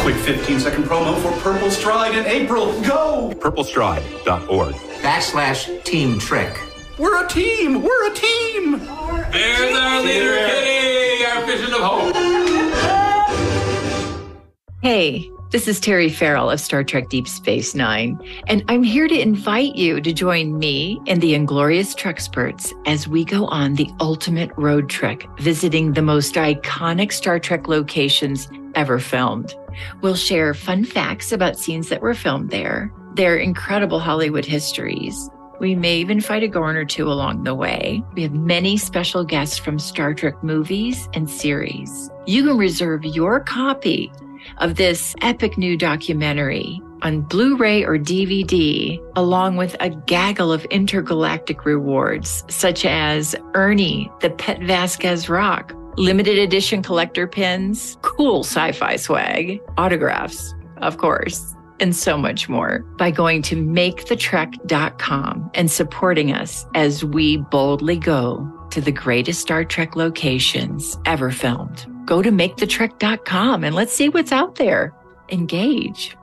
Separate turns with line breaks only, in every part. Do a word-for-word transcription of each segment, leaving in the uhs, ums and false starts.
Quick fifteen second promo for Purple Stride in April. Go!
purple stride dot org.
Backslash Team Trick.
We're a team! We're a team!
There's our leader, Kitty, our vision of hope.
Hey, this is Terry Farrell of Star Trek Deep Space Nine, and I'm here to invite you to join me and the Inglorious Treksperts as we go on the ultimate road trek, visiting the most iconic Star Trek locations ever filmed. We'll share fun facts about scenes that were filmed there, their incredible Hollywood histories. We may even fight a gorn or two along the way. We have many special guests from Star Trek movies and series. You can reserve your copy of this epic new documentary on Blu-ray or D V D, along with a gaggle of intergalactic rewards, such as Ernie, the Pet Vasquez Rock, limited edition collector pins, cool sci-fi swag, autographs, of course, and so much more by going to make the trek dot com and supporting us as we boldly go to the greatest Star Trek locations ever filmed. Go to make the trek dot com and let's see what's out there. Engage.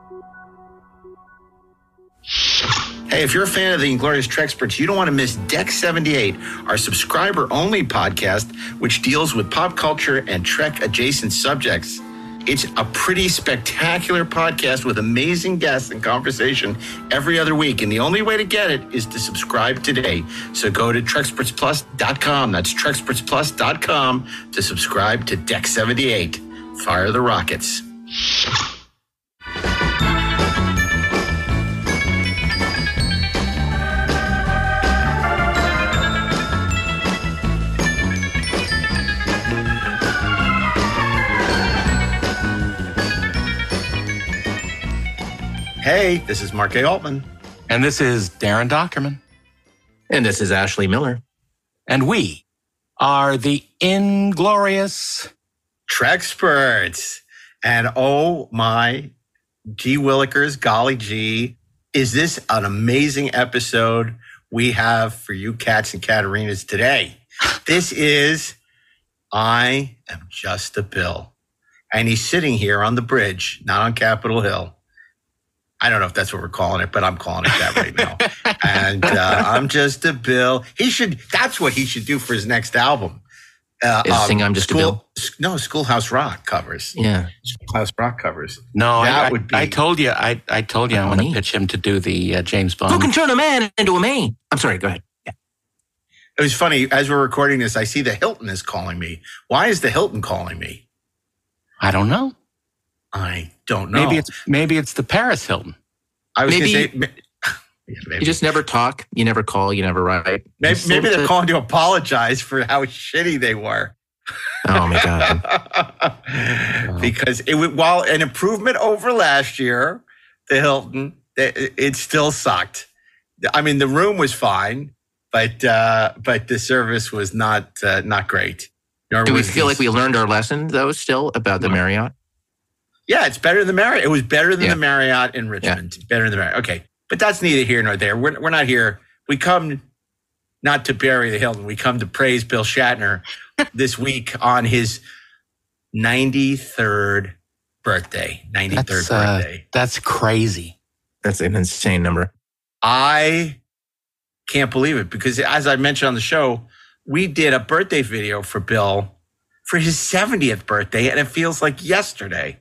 Hey, if you're a fan of the Inglorious Treksperts, you don't want to miss Deck seventy-eight, our subscriber-only podcast, which deals with pop culture and Trek-adjacent subjects. It's a pretty spectacular podcast with amazing guests and conversation every other week. And the only way to get it is to subscribe today. So go to treksperts plus dot com. That's treksperts plus dot com to subscribe to Deck seventy-eight. Fire the rockets. Hey, this is Mark A. Altman.
And this is Darren Dockerman.
And this is Ashley Miller.
And we are the Inglorious
Treksperts. And oh my gee willikers, golly gee, is this an amazing episode we have for you cats and Katerinas today. This is I Am Just a Bill. And he's sitting here on the bridge, not on Capitol Hill. I don't know if that's what we're calling it, but I'm calling it that right now. And uh, I'm just a Bill. He should, that's what he should do for his next album. Uh,
Is um, sing I'm Just
school,
a Bill?
No, Schoolhouse Rock covers.
Yeah.
Schoolhouse Rock covers.
No,
that
I,
would be.
I told you, I, I told you I want to pitch him to do the uh, James Bond.
Who can turn a man into a man? I'm sorry, go ahead. Yeah.
It was funny. As we're recording this, I see the Hilton is calling me. Why is the Hilton calling me?
I don't know.
I don't know.
Maybe it's maybe it's the Paris Hilton.
I was
maybe,
going to say, yeah, maybe.
You just never talk, you never call, you never write.
Maybe, maybe they're calling to apologize for how shitty they were.
Oh my God!
Because it while an improvement over last year, the Hilton, it, it still sucked. I mean, the room was fine, but uh, but the service was not uh, not great. Nor
Do we
was
feel
this,
like we learned our lesson though? Still about the Marriott?
Yeah, it's better than the Marriott. It was better than
yeah.
the Marriott in Richmond.
Yeah.
Better than the Marriott. Okay, but that's neither here nor there. We're we're not here. We come not to bury the Hilton. We come to praise Bill Shatner this week on his ninety-third birthday. ninety-third
That's, uh,
birthday.
That's crazy.
That's an insane number.
I can't believe it because, as I mentioned on the show, we did a birthday video for Bill for his seventieth birthday, and it feels like yesterday.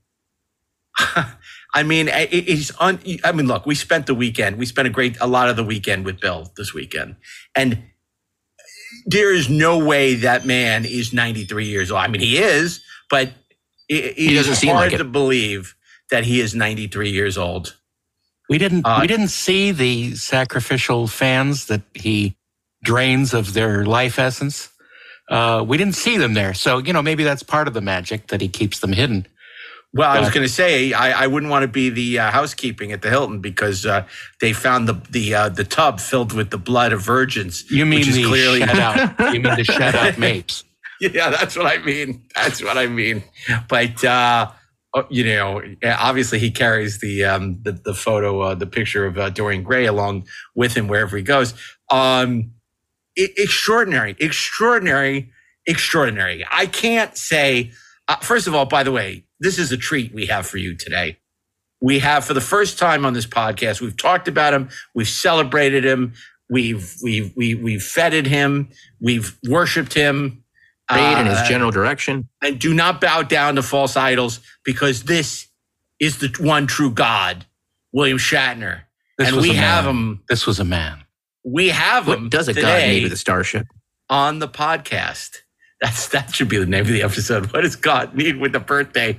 I mean, it, it's un, I mean, look, we spent the weekend. We spent a great, a lot of the weekend with Bill this weekend, and there is no way that man is ninety-three years old. I mean, he is, but it, it
he doesn't
is
seem
hard
like it.
to believe that he is ninety-three years old.
We didn't
Uh,
we didn't see the sacrificial fans that he drains of their life essence. Uh, we didn't see them there, so you know maybe that's part of the magic that he keeps them hidden.
Well, I was
Uh,
going to say I, I wouldn't want to be the uh, housekeeping at the Hilton because uh, they found the the uh, the tub filled with the blood of virgins.
You mean
which is
the
clearly
shed out? You mean the shed out mapes?
Yeah, that's what I mean. That's what I mean. But uh, you know, obviously he carries the um, the, the photo, uh, the picture of uh, Dorian Gray along with him wherever he goes. Um, it, extraordinary, extraordinary, extraordinary. I can't say. Uh, first of all, by the way, this is a treat we have for you today. We have, for the first time on this podcast, we've talked about him, we've celebrated him, we've we've we, we've feted him, we've worshipped him,
Prayed in
uh,
his general direction.
and do not bow down to false idols, because this is the one true God, William Shatner,
This
and
was
we
a
have
man.
him.
This was a man.
We have him
What does a god
today
need with a starship?
on the podcast. That's that should be the name of the episode. What does God need with the birthday?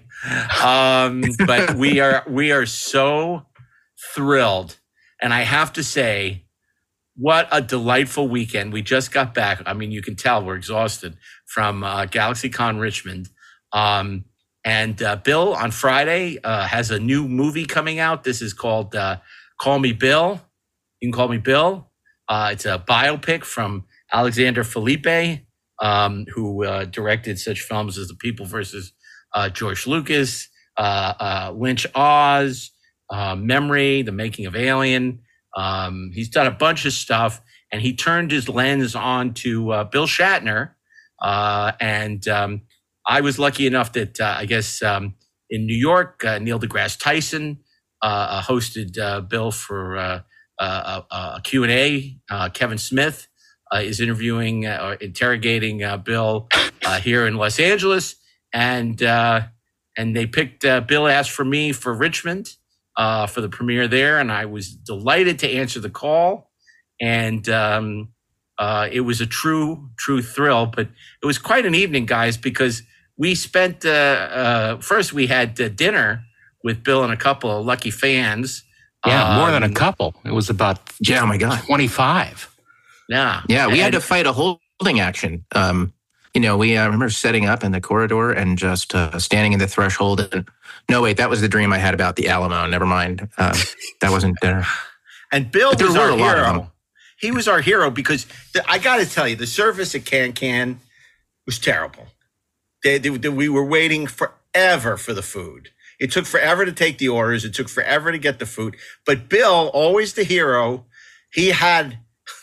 Um, but we are we are so thrilled, and I have to say, what a delightful weekend. We just got back. I mean, you can tell we're exhausted from uh, GalaxyCon Richmond. Um, and uh, Bill on Friday uh, has a new movie coming out. This is called uh, Call Me Bill. You can call me Bill. Uh, it's a biopic from Alexander Felipe, um, who uh, directed such films as The People versus uh, George Lucas, uh, uh, Lynch Oz, uh, Memory, The Making of Alien. Um, he's done a bunch of stuff, and he turned his lens on to uh, Bill Shatner. Uh, and um, I was lucky enough that uh, I guess um, in New York, uh, Neil deGrasse Tyson uh, hosted uh, Bill for uh, uh, a, a Q and A. Uh, Kevin Smith uh, is interviewing uh, or interrogating uh, Bill uh, here in Los Angeles, and uh, and they picked uh, Bill asked for me for Richmond uh, for the premiere there, and I was delighted to answer the call, and um, uh, it was a true true thrill. But it was quite an evening, guys, because we spent uh, uh, first we had uh, dinner with Bill and a couple of lucky fans.
Yeah, more than a
Um,
couple. It was about
Yeah, oh my God.
twenty-five.
Yeah,
Yeah, we had
And-
to fight a holding action. Um, you know, we uh, remember setting up in the corridor and just uh, standing in the threshold. And no, wait, that was the dream I had about the Alamo. Never mind. Um, that wasn't there.
And Bill
But there
was
were
our
a lot of
hero.
them.
He was our hero because the, I got to tell you, the service at Can Can was terrible. They, they, they- we were waiting forever for the food. It took forever to take the orders. It took forever to get the food. But Bill, always the hero, he had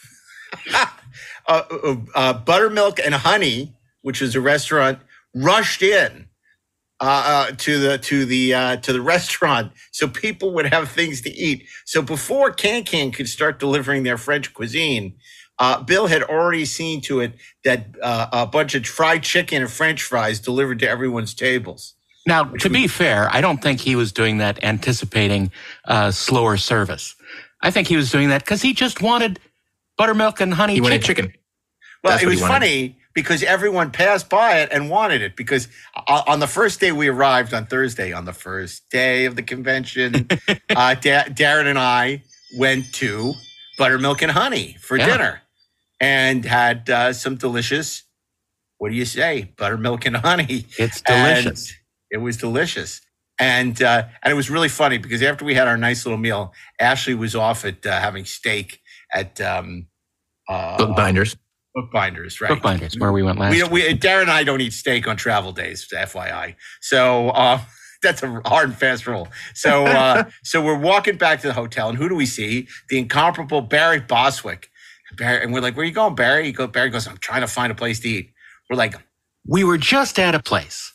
uh, uh, uh, buttermilk and honey, which was a restaurant, rushed in uh, uh, to the to the uh, to the restaurant so people would have things to eat. So before Can Can could start delivering their French cuisine, uh, Bill had already seen to it that uh, a bunch of fried chicken and French fries delivered to everyone's tables.
Now, to be fair, I don't think he was doing that anticipating uh, slower service. I think he was doing that because he just wanted buttermilk and honey
He
chicken.
wanted chicken.
Well,
That's
it
what
was
he wanted.
funny because everyone passed by it and wanted it because uh, on the first day we arrived on Thursday, on the first day of the convention, uh, da- Darren and I went to Buttermilk and Honey for
Yeah.
dinner and had uh, some delicious, what do you say, buttermilk and honey.
It's
And
delicious.
it was delicious. And uh, and it was really funny because after we had our nice little meal, Ashley was off at uh, having steak at um, uh,
Bookbinders.
Bookbinders, right?
Bookbinders, where we went last
We,
week.
we, Darren and I don't eat steak on travel days, F Y I. So uh, that's a hard and fast rule. So uh, so we're walking back to the hotel, and who do we see? The incomparable Barry Boswick. Barry, and we're like, "Where are you going, Barry?" He go, Barry goes, "I'm trying to find a place to eat." We're like,
We were just at a place.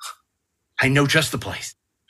"I know just the place."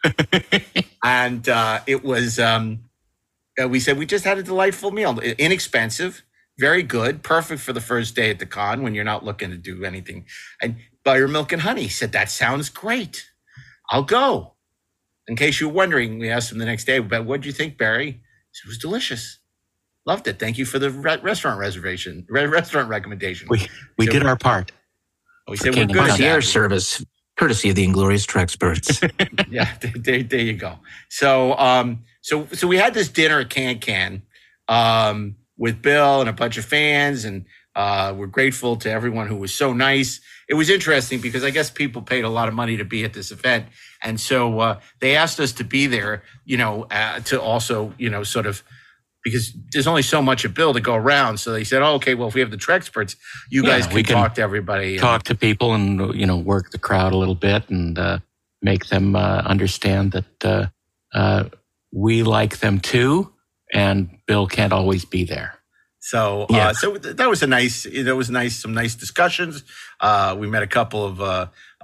And uh, it was, um, uh, we said, we just had a delightful meal. Inexpensive, very good, perfect for the first day at the con when you're not looking to do anything. And buttermilk and honey. He said, that sounds great. I'll go. In case you're wondering, we asked him the next day, but what do you think, Barry? He said, it was delicious. Loved it. Thank you for the re- restaurant reservation, re- restaurant recommendation.
We we
So-
did our part.
we
for
said, we're
King
good at
Concierge
that.
service, courtesy of the Inglorious Trexperts.
Yeah, there, there, there you go. So, um, so, so we had this dinner at Can Can, um, with Bill and a bunch of fans, and uh, we're grateful to everyone who was so nice. It was interesting because I guess people paid a lot of money to be at this event, and so uh, they asked us to be there, you know, uh, to also, you know, sort of. Because there's only so much at Bill to go around. So they said, oh, okay, well, if we have the Trexperts, you
Yeah,
guys can,
we can
talk to everybody. and-
Talk to people and, you know, work the crowd a little bit and uh, make them uh, understand that uh, uh, we like them too, and Bill can't always be there.
So,
Yeah.
uh, so th- that was a nice, that was nice, some nice discussions. Uh, we met a couple of, uh,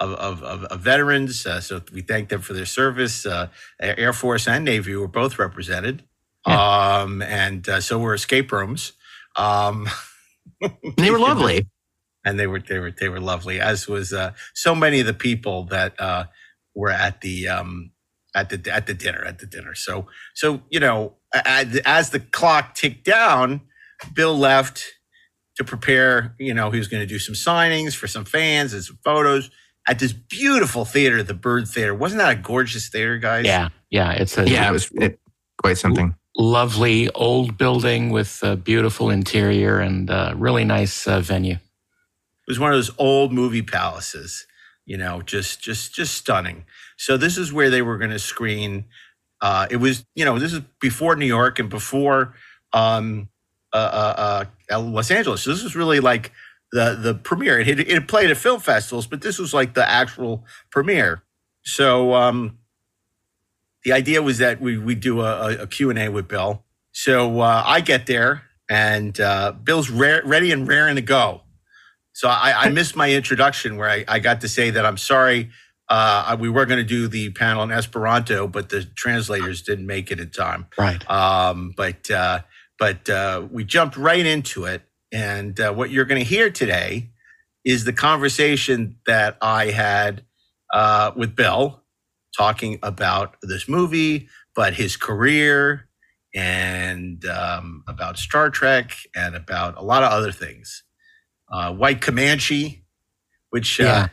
of, of, of, of veterans. Uh, so we thank them for their service. Uh, Air Force and Navy were both represented. Yeah. Um, and uh, so were escape rooms. Um,
they were lovely.
And they were they were they were lovely, as was uh, so many of the people that uh, were at the um, at the at the dinner at the dinner. So so you know, as the clock ticked down, Bill left to prepare. You know, he was going to do some signings for some fans and some photos at this beautiful theater, the Bird Theater. Wasn't that a gorgeous theater, guys?
Yeah, yeah, it's a
yeah, it was it, quite something.
Lovely old building with a beautiful interior and a really nice uh, venue.
It was one of those old movie palaces, you know, just just just stunning. So this is where they were going to screen. Uh, it was, you know, this is before New York and before um, uh, uh, uh, Los Angeles. So this was really like the the premiere. It had, it had played at film festivals, but this was like the actual premiere. So um, the idea was that we we do a, a Q and A with Bill. So uh, I get there and uh, Bill's re- ready and raring to go. So I, I missed my introduction where I, I got to say that I'm sorry. Uh, we were going to do the panel in Esperanto, but the translators didn't make it in time.
Right.
Um, but uh, but uh, we jumped right into it. And uh, what you're going to hear today is the conversation that I had uh, with Bill talking about this movie, but his career and um, about Star Trek and about a lot of other things. Uh, White Comanche, which uh,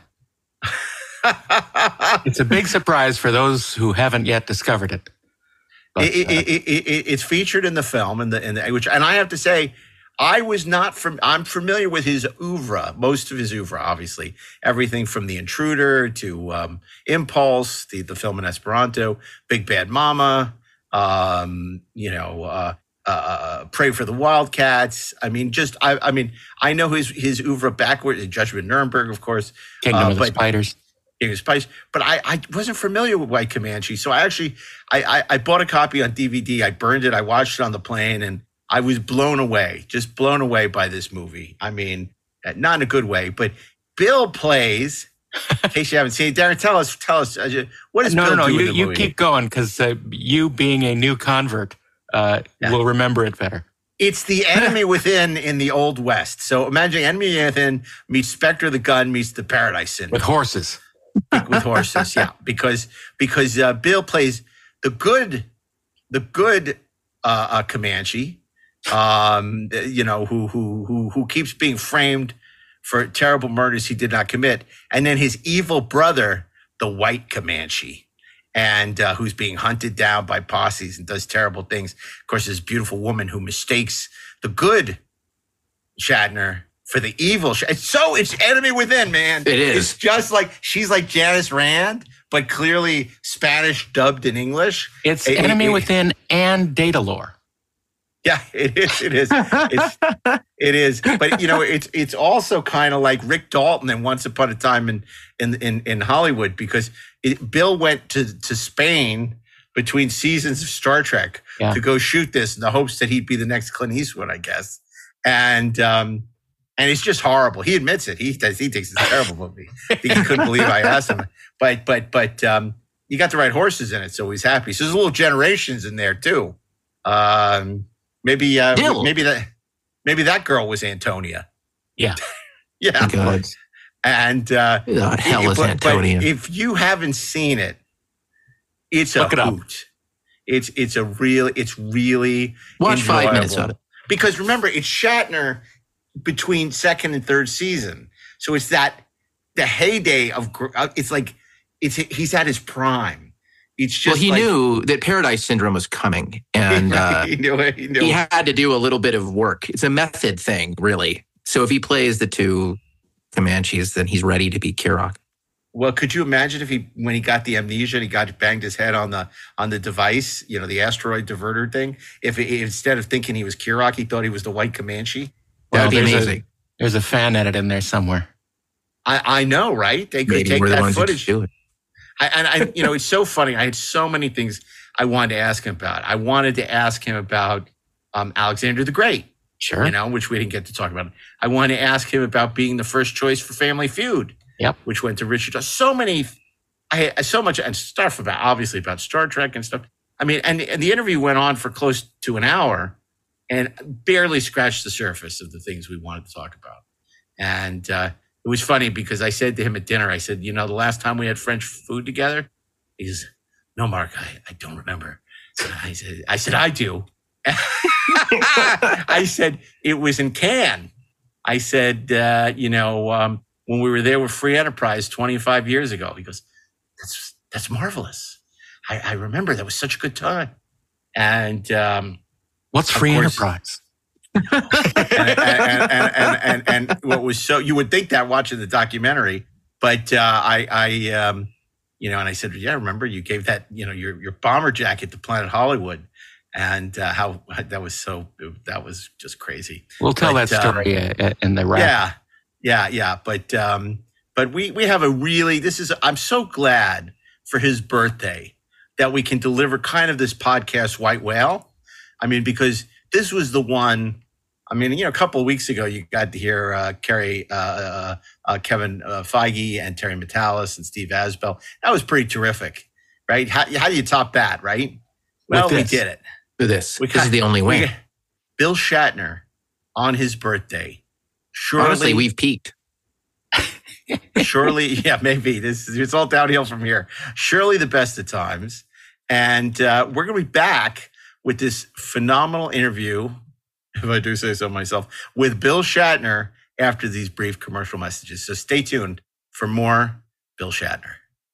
yeah. It's a big surprise for those who haven't yet discovered it. But,
it,
uh,
it, it, it it's featured in the film, and the, in the which, and I have to say, I was not from. I'm familiar with his oeuvre, most of his oeuvre, obviously, everything from The Intruder to um, Impulse, the the film in Esperanto, Big Bad Mama, um, you know. Uh, Uh, Pray for the Wildcats. I mean, just I, I mean, I know his his oeuvre backwards. Judgment Nuremberg, of course.
Kingdom
uh,
of the Spiders.
Kingdom of the Spiders. But I, I wasn't familiar with White Comanche, so I actually I, I I bought a copy on D V D. I burned it. I watched it on the plane, and I was blown away, just blown away by this movie. I mean, not in a good way, but Bill plays. In case you haven't seen it, Darren, tell us, tell us, uh, what does
no,
Bill
no, no,
do
you,
in the
you
movie?
keep going because uh, you being a new convert. Uh,
Yeah.
We'll remember it better.
It's the enemy within in the Old West. So imagine enemy within meets Spectre the Gun meets the Paradise Syndrome.
With horses.
With horses, yeah. Because because uh, Bill plays the good, the good uh, uh, Comanche, um, you know, who who who who keeps being framed for terrible murders he did not commit, and then his evil brother, the White Comanche. And uh, who's being hunted down by posses and does terrible things. Of course, this beautiful woman who mistakes the good Shatner for the evil. Sh- it's so it's enemy within, man.
It is.
It's just like she's like Janice Rand, but clearly Spanish dubbed in English.
It's
It-
Enemy
it-
Within and Data Lore.
Yeah, it is. It is. It's, it is. But you know, it's it's also kind of like Rick Dalton in Once Upon a Time in in in, in Hollywood, because it, Bill went to to Spain between seasons of Star Trek
Yeah.
to go shoot this in the hopes that he'd be the next Clint Eastwood, I guess. And um, and it's just horrible. He admits it. He does. He thinks it's a terrible movie. I think he couldn't believe I asked him. But but but um, you got the right horses in it, so he's happy. So there's little generations in there too. Um, maybe uh,
Dill.
maybe that maybe that girl was Antonia.
Yeah.
Yeah.
God.
And uh,
Who the hell is
but-
Antonia?
But if you haven't seen it, it's
Look
a
it up.
hoot. It's it's a real. It's really
Watch five
enjoyable.
minutes of it.
Because remember, it's Shatner between second and third season, so it's that the heyday of. gr- uh, It's like it's he's at his prime. It's just
Well, he
like,
knew that Paradise Syndrome was coming, and uh,
he knew it. He knew
he
it.
had to do a little bit of work. It's a method thing, really. So if he plays the two Comanches, then he's ready to be Kirok.
Well, could you imagine if he, when he got the amnesia, and he got banged his head on the on the device, you know, the asteroid diverter thing? If he, instead of thinking he was Kirok, he thought he was the White Comanche.
That would be
there's
amazing.
A, there's a fan edit in there somewhere.
I, I know, right? They could
Maybe
take
we're the
that
ones who
footage.
do it.
I, and I, you know, it's so funny. I had so many things I wanted to ask him about. I wanted to ask him about um, Alexander the Great,
Sure.
you know, which we didn't get to talk about. I wanted to ask him about being the first choice for Family Feud.
Yep.
which went to Richard Dawson. So many, I had so much and stuff about obviously about Star Trek and stuff. I mean, and, and the interview went on for close to an hour and barely scratched the surface of the things we wanted to talk about. And uh, it was funny because I said to him at dinner, I said, you know, the last time we had French food together, he says, no, Mark, I, I don't remember. I said, I said, I do. I said, it was in Cannes. I said, uh, you know, um, when we were there with Free Enterprise twenty-five years ago, he goes, that's, that's marvelous. I, I remember that was such a good time. And, um,
what's Free course, Enterprise?
and, and, and, and, and, and what was so, you would think that watching the documentary, but, uh, I, I, um, you know, and I said, yeah, remember you gave that, you know, your, your bomber jacket to Planet Hollywood. And uh, how that was so, that was just crazy.
We'll tell
but,
that story um, in the wrap.
Yeah, yeah, yeah. But um, but we we have a really, this is, I'm so glad for his birthday that we can deliver kind of this podcast White Whale. I mean, because this was the one, I mean, you know, a couple of weeks ago, you got to hear uh, Kerry, uh, uh, uh, Kevin uh, Feige and Terry Matalas and Steve Asbell. That was pretty terrific, right? How, how do you top that, right? Well, we did it.
Do this.
We
this is the only way.
Got, Bill Shatner on his birthday. Surely,
honestly, we've peaked.
Surely, yeah, maybe. This it's all downhill from here. Surely the best of times. And uh, we're going to be back with this phenomenal interview, if I do say so myself, with Bill Shatner after these brief commercial messages. So stay tuned for more Bill Shatner.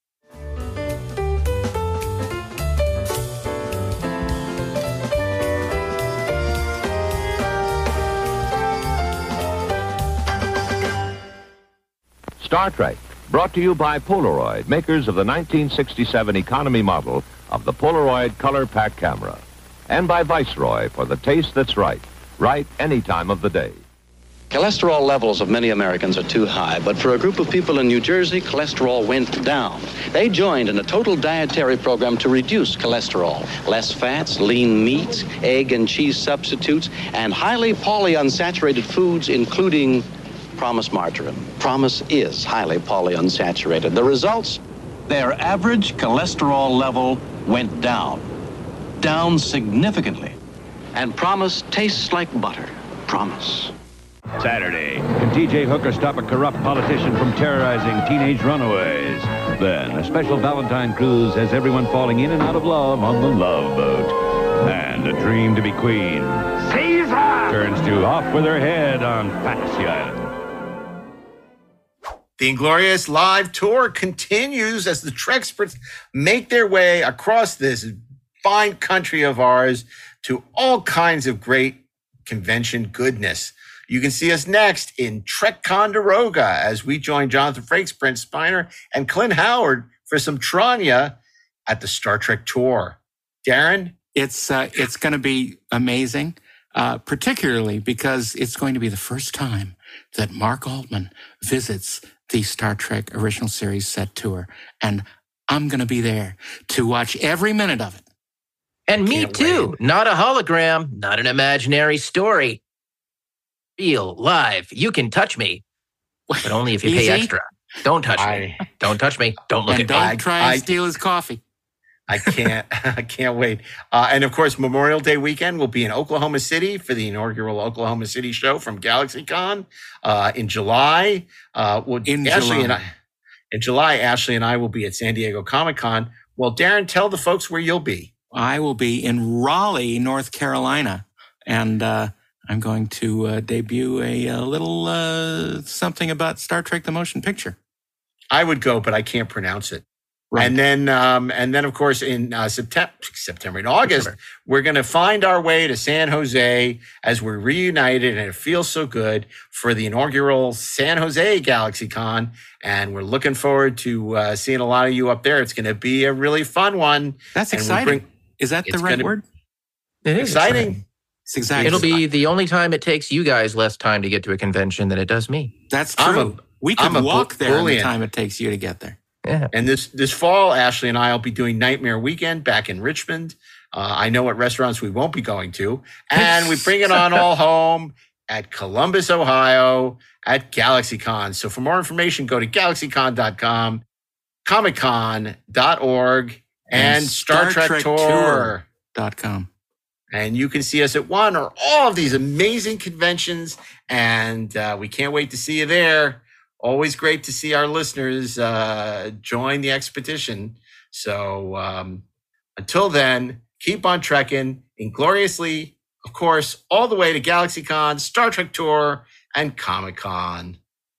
Star Trek, brought to you by Polaroid, makers of the nineteen sixty-seven economy model of the Polaroid Color Pack camera. And by Viceroy for the taste that's right, right any time of the day.
Cholesterol levels of many Americans are too high, but for a group of people in New Jersey, cholesterol went down. They joined in a total dietary program to reduce cholesterol. Less fats, lean meats, egg and cheese substitutes, and highly polyunsaturated foods, including Promise margarine. Promise is highly polyunsaturated. The results?
Their average cholesterol level went down. Down significantly.
And Promise tastes like butter. Promise.
Saturday, can T J Hooker stop a corrupt politician from terrorizing teenage runaways? Then, a special Valentine cruise has everyone falling in and out of love on the Love Boat. And a dream to be queen. Caesar! Turns to Off With Her Head on Fantasy Island.
The Inglorious live tour continues as the Trexperts make their way across this fine country of ours to all kinds of great convention goodness. You can see us next in Trek-Conderoga as we join Jonathan Frakes, Brent Spiner, and Clint Howard for some Tranya at the Star Trek tour. Darren?
It's, uh, it's going to be amazing, uh, particularly because it's going to be the first time that Mark Altman visits the Star Trek original series set tour. And I'm going to be there to watch every minute of it.
And me
Can't
too.
wait.
Not a hologram, not an imaginary story. Real, live. You can touch me, but only if you pay
Easy?
extra. Don't touch
I-
me. Don't touch me. Don't look
And
at
don't
me.
I-
try and
I-
steal his coffee.
I can't, I can't wait. Uh, and of course, Memorial Day weekend will be in Oklahoma City for the inaugural Oklahoma City show from GalaxyCon uh, in July. Uh, well,
In
Ashley
July.
and I, in July, Ashley and I will be at San Diego Comic Con. Well, Darren, tell the folks where you'll be.
I will be in Raleigh, North Carolina, and uh, I'm going to uh, debut a, a little uh, something about Star Trek: The Motion Picture.
I would go, but I can't pronounce it.
Right.
And then, um, and then, of course, in uh, September, September, in August,
September.
we're going to find our way to San Jose as we're reunited, and it feels so good for the inaugural San Jose GalaxyCon. And we're looking forward to uh, seeing a lot of you up there. It's going to be a really fun one.
That's
And we
exciting.
bring-
Is that the
it's
right
gonna-
word?
It is
exciting.
It's exactly.
It'll be the only time it takes you guys less time to get to a convention than it does me.
That's
I'm
true.
a-
we could
I'm a
walk
bu-
there in the
bullion.
time it takes you to get there.
Yeah.
And this this fall, Ashley and I will be doing Nightmare Weekend back in Richmond. Uh, I know what restaurants we won't be going to. And we bring it on all home. at Columbus, Ohio at GalaxyCon. So for more information, go to galaxy con dot com, comic con dot org, and, and Star, Star Trek Tour
dot com.
And you can see us at one or all of these amazing conventions, and uh, we can't wait to see you there. Always great to see our listeners uh, join the expedition. So um, until then, keep on trekking ingloriously, of course, all the way to GalaxyCon, Star Trek Tour, and Comic-Con.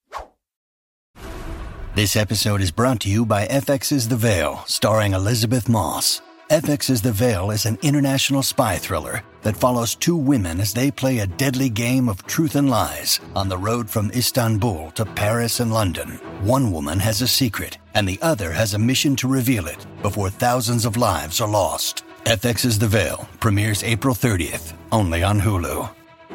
This episode is brought to you by F X's The Veil, starring Elizabeth Moss. F X's The Veil is an international spy thriller that follows two women as they play a deadly game of truth and lies on the road from Istanbul to Paris and London. One woman has a secret, and the other has a mission to reveal it before thousands of lives are lost. F X's The Veil premieres April thirtieth, only on Hulu.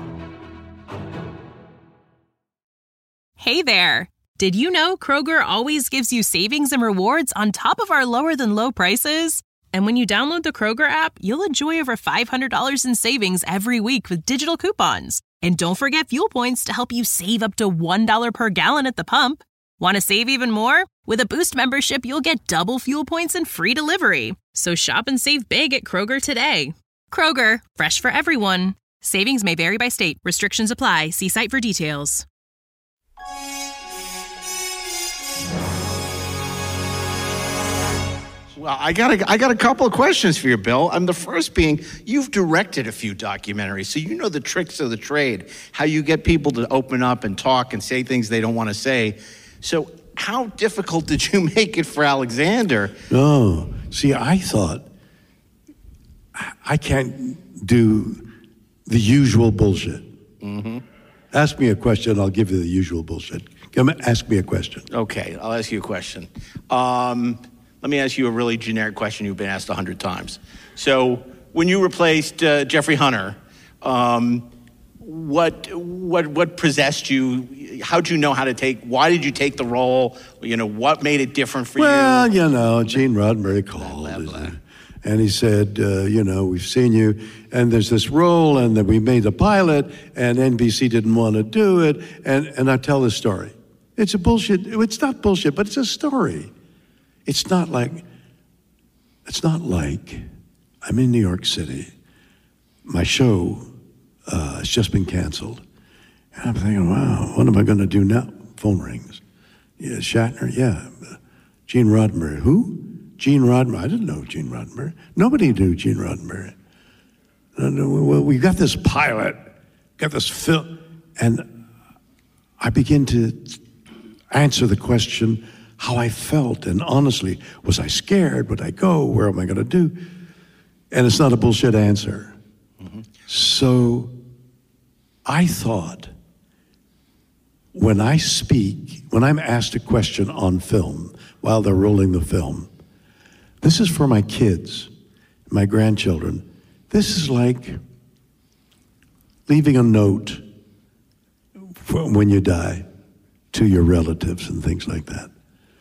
Hey there! Did you know Kroger always gives you savings and rewards on top of our lower-than-low prices? And when you download the Kroger app, you'll enjoy over five hundred dollars in savings every week with digital coupons. And don't forget fuel points to help you save up to one dollar per gallon at the pump. Want to save even more? With a Boost membership, you'll get double fuel points and free delivery. So shop and save big at Kroger today. Kroger, fresh for everyone. Savings may vary by state. Restrictions apply. See site for details.
Well, I got a, I got a couple of questions for you, Bill. I'm the first being, you've directed a few documentaries, so you know the tricks of the trade, how you get people to open up and talk and say things they don't want to say. So how difficult did you make it for Alexander?
No. See, I thought, I can't do the usual bullshit.
Mm-hmm.
Ask me a question, I'll give you the usual bullshit. Come, ask me a question.
Okay, I'll ask you a question. Um... Let me ask you a really generic question you've been asked a hundred times. So when you replaced uh, Jeffrey Hunter, um, what what what possessed you? How'd you know how to take, why did you take the role? You know, what made it different for
well,
you?
Well, you know, Gene Roddenberry called. Blah, blah, blah. And he said, uh, you know, we've seen you, and there's this role, and then we made a pilot, and N B C didn't want to do it, and, and I tell this story. It's a bullshit, it's not bullshit, but it's a story. It's not like, it's not like I'm in New York City. My show uh, has just been canceled. And I'm thinking, wow, what am I going to do now? Phone rings. Yeah, Shatner, yeah. Gene Roddenberry. Who? Gene Roddenberry. I didn't know Gene Roddenberry. Nobody knew Gene Roddenberry. And, well, we got this pilot, got this film, and I begin to answer the question how I felt, and honestly, was I scared? Would I go? Where am I going to do? And it's not a bullshit answer. Mm-hmm. So I thought, when I speak, when I'm asked a question on film, while they're rolling the film, this is for my kids, my grandchildren. This is like leaving a note for when you die to your relatives and things like that.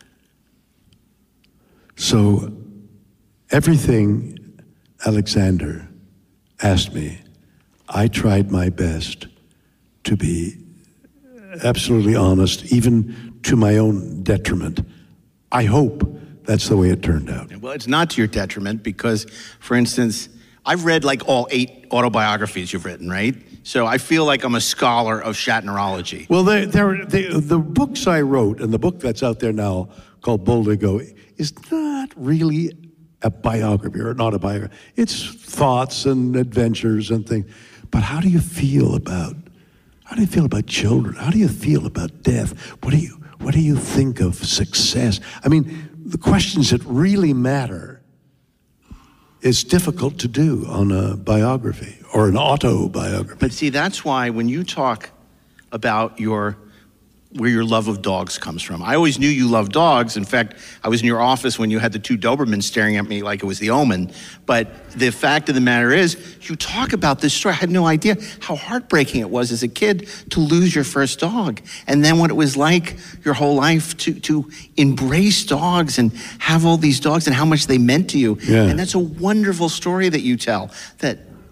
So everything Alexander asked me, I tried my best to be absolutely honest, even to my own detriment. I hope that's the way it turned out.
Well, it's not to your detriment because, for instance, I've read like all eight autobiographies you've written, right? So I feel like I'm a scholar of Shatnerology.
Well, they, they're, they, the books I wrote, and the book that's out there now called Bold to Go, is not really a biography or not a biography. It's thoughts and adventures and things. But how do you feel about, how do you feel about children? How do you feel about death? What do you, what do you think of success? I mean, the questions that really matter is difficult to do on a biography or an autobiography.
But see, that's why when you talk about your where your love of dogs comes from. I always knew you loved dogs. In fact, I was in your office when you had the two Dobermans staring at me like it was the Omen. But the fact of the matter is, you talk about this story. I had no idea how heartbreaking it was as a kid to lose your first dog. And then what it was like your whole life to, to embrace dogs and have all these dogs and how much they meant to you.
Yeah.
And that's a wonderful story that you tell, that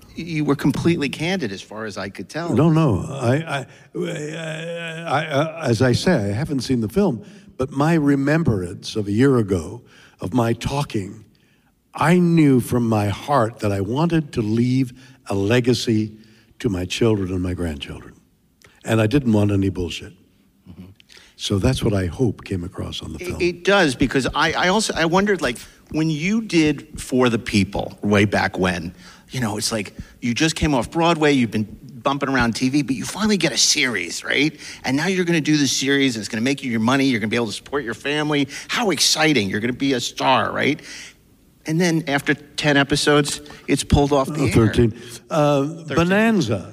you were completely candid as far as I could tell.
No, no. I, I, I, I, as I say, I haven't seen the film, but my remembrance of a year ago of my talking, I knew from my heart that I wanted to leave a legacy to my children and my grandchildren. And I didn't want any bullshit. Mm-hmm. So that's what I hope came across on the film.
It, it does, because I, I also, I wondered, like, when you did For the People way back when, you know, it's like you just came off Broadway, you've been bumping around T V, but you finally get a series, right? And now you're going to do the series, and it's going to make you your money, you're going to be able to support your family. How exciting. You're going to be a star, right? And then after ten episodes, it's pulled off the
uh,
air.
thirteen. Uh, thirteen. Bonanza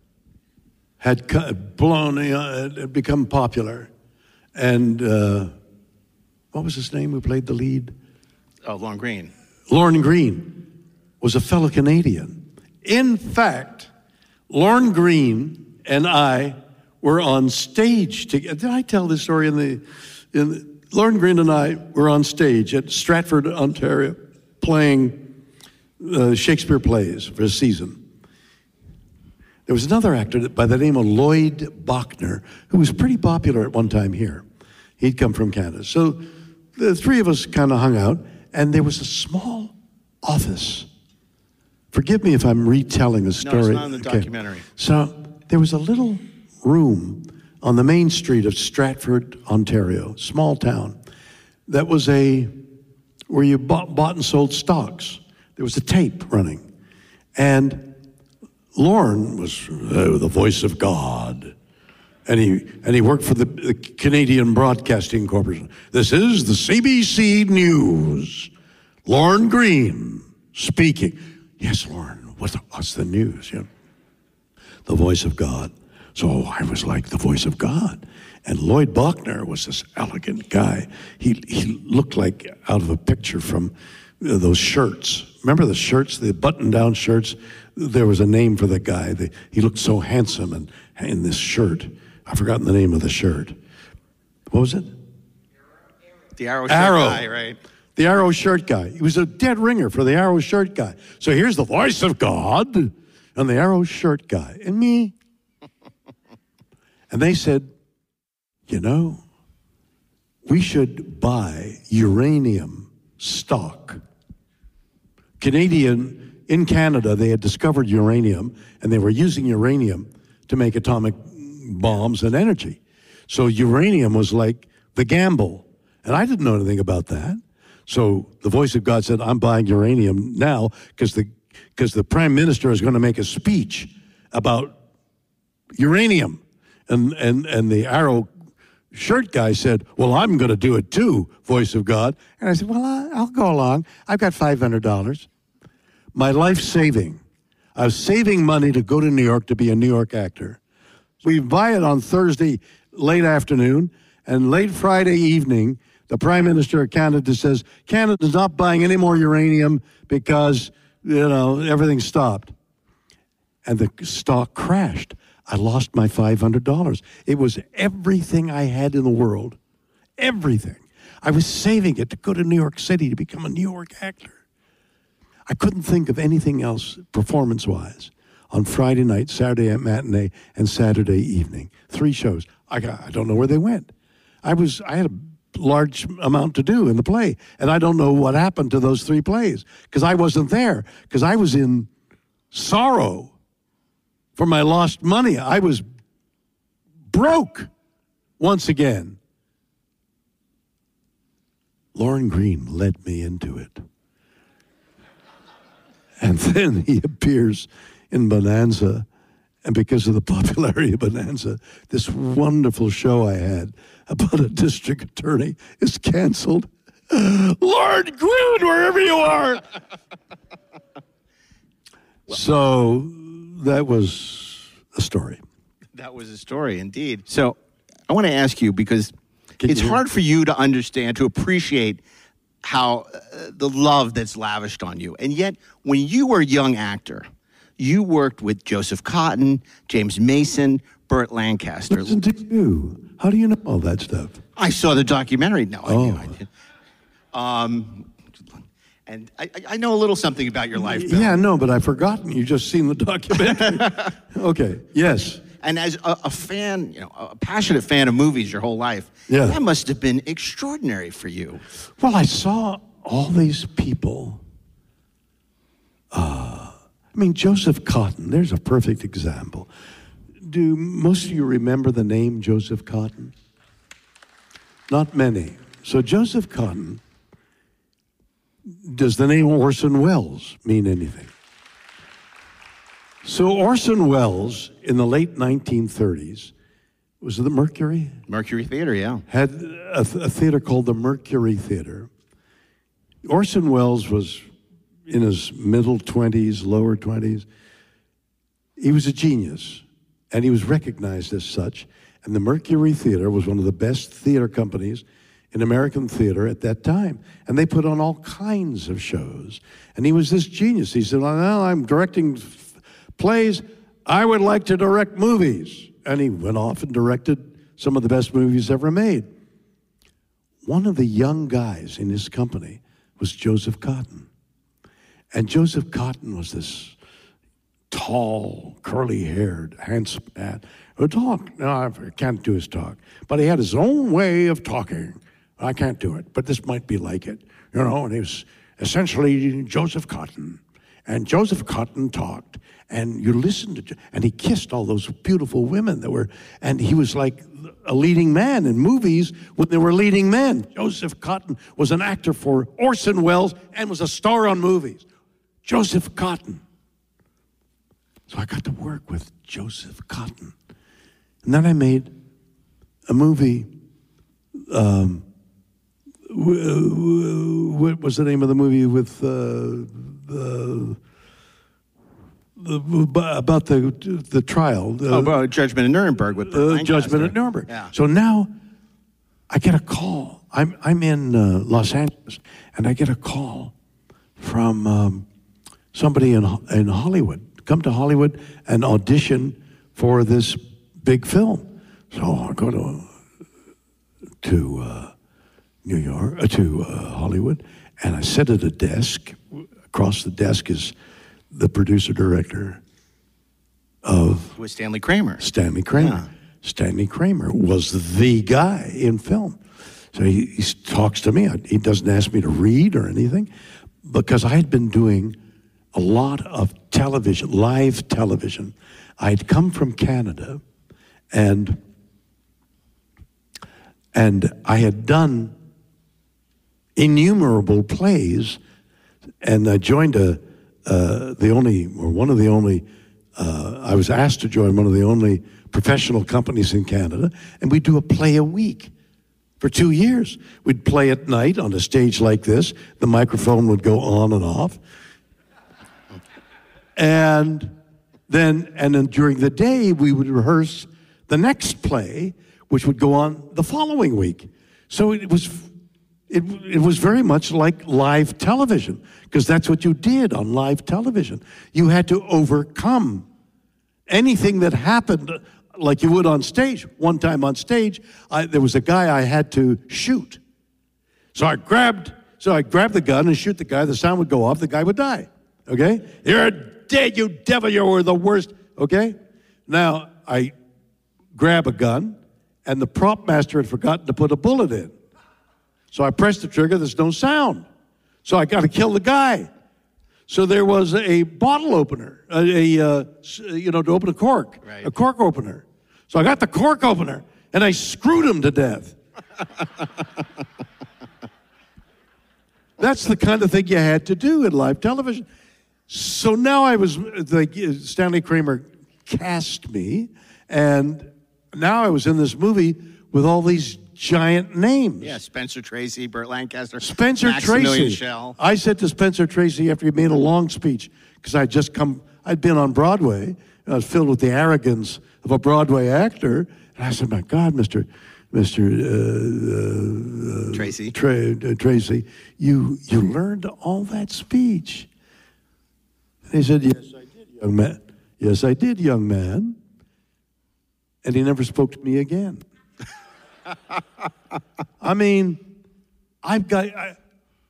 had blown, uh, had become popular. And uh, what was his name who played the lead?
Oh, Lorne Greene.
Lorne Greene was a fellow Canadian. In fact, Lorne Greene and I were on stage together. Did I tell this story in the, in the, Lorne Greene and I were on stage at Stratford, Ontario, playing uh, Shakespeare plays for a season. There was another actor by the name of Lloyd Bochner, who was pretty popular at one time here. He'd come from Canada. So the three of us kind of hung out, and there was a small office. Forgive me if I'm retelling the story.
No, it's not in the
okay.
documentary.
So there was a little room on the main street of Stratford, Ontario, small town, that was a, where you bought, bought and sold stocks. There was a tape running. And Lorne was uh, the voice of God. And he, and he worked for the, the Canadian Broadcasting Corporation. This is the C B C News. Lorne Greene speaking. Yes, Lorne, what's the, what's the news? Yeah. The voice of God. So I was like the voice of God. And Lloyd Bochner was this elegant guy. He he looked like out of a picture from uh, those shirts. Remember the shirts, the button-down shirts? There was a name for the guy. The, he looked so handsome and in this shirt. I've forgotten the name of the shirt. What was it?
The Arrow shirt
Arrow.
guy, right?
The Arrow shirt guy. He was a dead ringer for the Arrow shirt guy. So here's the voice of God and the Arrow shirt guy and me. And they said, you know, we should buy uranium stock. Canadian, in Canada, they had discovered uranium, and they were using uranium to make atomic bombs and energy. So uranium was like the gamble. And I didn't know anything about that. So the voice of God said, I'm buying uranium now because the, because the prime minister is going to make a speech about uranium. And, and, and the Arrow shirt guy said, well, I'm going to do it too, voice of God. And I said, well, I'll go along. I've got five hundred dollars. My life saving. I was saving money to go to New York to be a New York actor. We buy it on Thursday late afternoon, and late Friday evening, the Prime Minister of Canada says, Canada's not buying any more uranium because, you know, everything stopped. And the stock crashed. I lost my five hundred dollars. It was everything I had in the world. Everything. I was saving it to go to New York City to become a New York actor. I couldn't think of anything else performance-wise on Friday night, Saturday matinee, and Saturday evening. Three shows. I, got, I don't know where they went. I was I had a large amount to do in the play, and I don't know what happened to those three plays because I wasn't there, because I was in sorrow for my lost money. I was broke once again. Lorne Greene led me into it. And then he appears in Bonanza, and because of the popularity of Bonanza, this wonderful show I had about a district attorney is canceled. Lorne Greene, wherever you are. So that was a story.
That was a story, indeed. So I want to ask you, because
Can
it's
you-
hard for you to understand, to appreciate how uh, the love that's lavished on you. And yet, when you were a young actor, you worked with Joseph Cotton, James Mason, Burt Lancaster.
Listen to you. How do you know all that stuff?
I saw the documentary. No, I
Oh.
knew I did. Um, And I, I know a little something about your life, Bill.
Yeah, no, but I've forgotten. You just seen the documentary. Okay, yes.
And as a, a fan, you know, a passionate fan of movies your whole life,
Yeah.
that must have been extraordinary for you.
Well, I saw all these people. Uh, I mean, Joseph Cotton, there's a perfect example. Do most of you remember the name Joseph Cotton? Not many. So Joseph Cotton, does the name Orson Welles mean anything? So Orson Welles, in the late nineteen thirties, was it the Mercury?
Mercury Theater, yeah.
Had a, a theater called the Mercury Theater. Orson Welles was in his middle twenties, lower twenties. He was a genius, and he was recognized as such. And the Mercury Theater was one of the best theater companies in American theater at that time. And they put on all kinds of shows. And he was this genius. He said, well, I'm directing f- plays. I would like to direct movies. And he went off and directed some of the best movies ever made. One of the young guys in his company was Joseph Cotton. And Joseph Cotton was this tall, curly-haired, handsome man who talked. No, I can't do his talk. But he had his own way of talking. I can't do it, but this might be like it. You know, and he was essentially Joseph Cotton. And Joseph Cotton talked, and you listened to, and he kissed all those beautiful women that were, and he was like a leading man in movies when they were leading men. Joseph Cotton was an actor for Orson Welles and was a star on movies. Joseph Cotton. So I got to work with Joseph Cotton. And then I made a movie. Um, what was the name of the movie with uh, the, the about the the trial? The,
oh, about Judgment in Nuremberg with Burt
uh,
Lancaster.
Judgment at Nuremberg.
Yeah.
So now I get a call. I'm I'm in uh, Los Angeles, and I get a call from um, somebody in in Hollywood. Come to Hollywood and audition for this big film. So I go to to uh, New York, uh, to uh, Hollywood, and I sit at a desk. Across the desk is the producer director of
With Stanley Kramer.
Stanley Kramer.
Yeah.
Stanley Kramer was the guy in film. So he, he talks to me. He doesn't ask me to read or anything, because I had been doing a lot of television, live television. I'd come from Canada, and and I had done innumerable plays, and I joined a uh, the only or one of the only. Uh, I was asked to join one of the only professional companies in Canada, and we'd do a play a week for two years. We'd play at night on a stage like this. The microphone would go on and off. And then, and then during the day, we would rehearse the next play, which would go on the following week. So it was, it, it was very much like live television, because that's what you did on live television. You had to overcome anything that happened like you would on stage. One time on stage, I, there was a guy I had to shoot. So I grabbed, so I grabbed the gun and shoot the guy. The sound would go off. The guy would die. Okay? You're dead, you devil. You were the worst. Okay? Now, I grab a gun, and the prop master had forgotten to put a bullet in. So I pressed the trigger. There's no sound. So I got to kill the guy. So there was a bottle opener, a, a uh, you know, to open a cork, right. a cork opener. So I got the cork opener, and I screwed him to death. That's the kind of thing you had to do in live television. So now I was, like, Stanley Kramer cast me, and now I was in this movie with all these giant names.
Yeah, Spencer Tracy, Burt Lancaster,
Spencer
Maximilian
Tracy.
Schell.
I said to Spencer Tracy after he made a long speech, because I'd just come, I'd been on Broadway, I was filled with the arrogance of a Broadway actor, and I said, my God, Mister Mister Uh, uh,
Tracy,
Tra- uh, Tracy, you you learned all that speech. And he said, yes, I did, young man. Yes, I did, young man. And he never spoke to me again. I mean, I've got, I,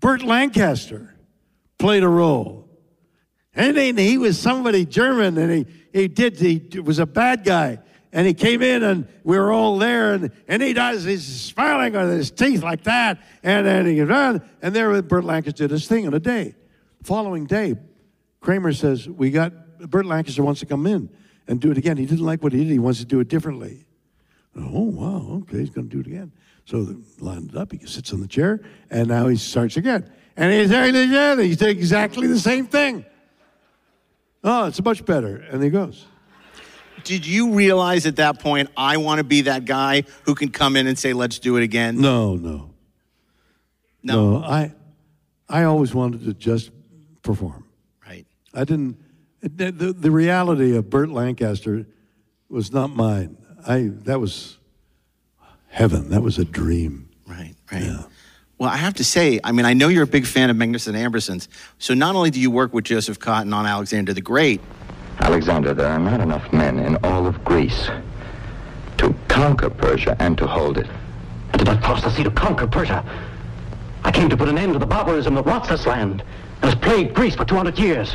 Burt Lancaster played a role. And he, he was somebody German, and he, he did, he was a bad guy. And he came in, and we were all there, and, and he does, he's smiling with his teeth like that. And then he goes, on, and there Burt Lancaster did his thing in a day. Following day, Kramer says, we got, Burt Lancaster wants to come in and do it again. He didn't like what he did. He wants to do it differently. Oh, wow, okay, he's going to do it again. So they lined it up. He sits in the chair, and now he starts again. And he's doing it again. He's doing exactly the same thing. Oh, it's much better. And he goes.
Did you realize at that point, I want to be that guy who can come in and say, let's do it again?
No, no. No, no I, I always wanted to just perform.
Right.
I didn't, the, the, the reality of Burt Lancaster was not mine. I, that was heaven. That was a dream.
Right, right.
Yeah.
Well, I have to say, I mean, I know you're a big fan of Magnificent Ambersons. So not only do you work with Joseph Cotten on Alexander the Great.
Alexander, there are not enough men in all of Greece to conquer Persia and to hold it.
I did not cross the sea to conquer Persia. I came to put an end to the barbarism that rots this land and has plagued Greece for two hundred years.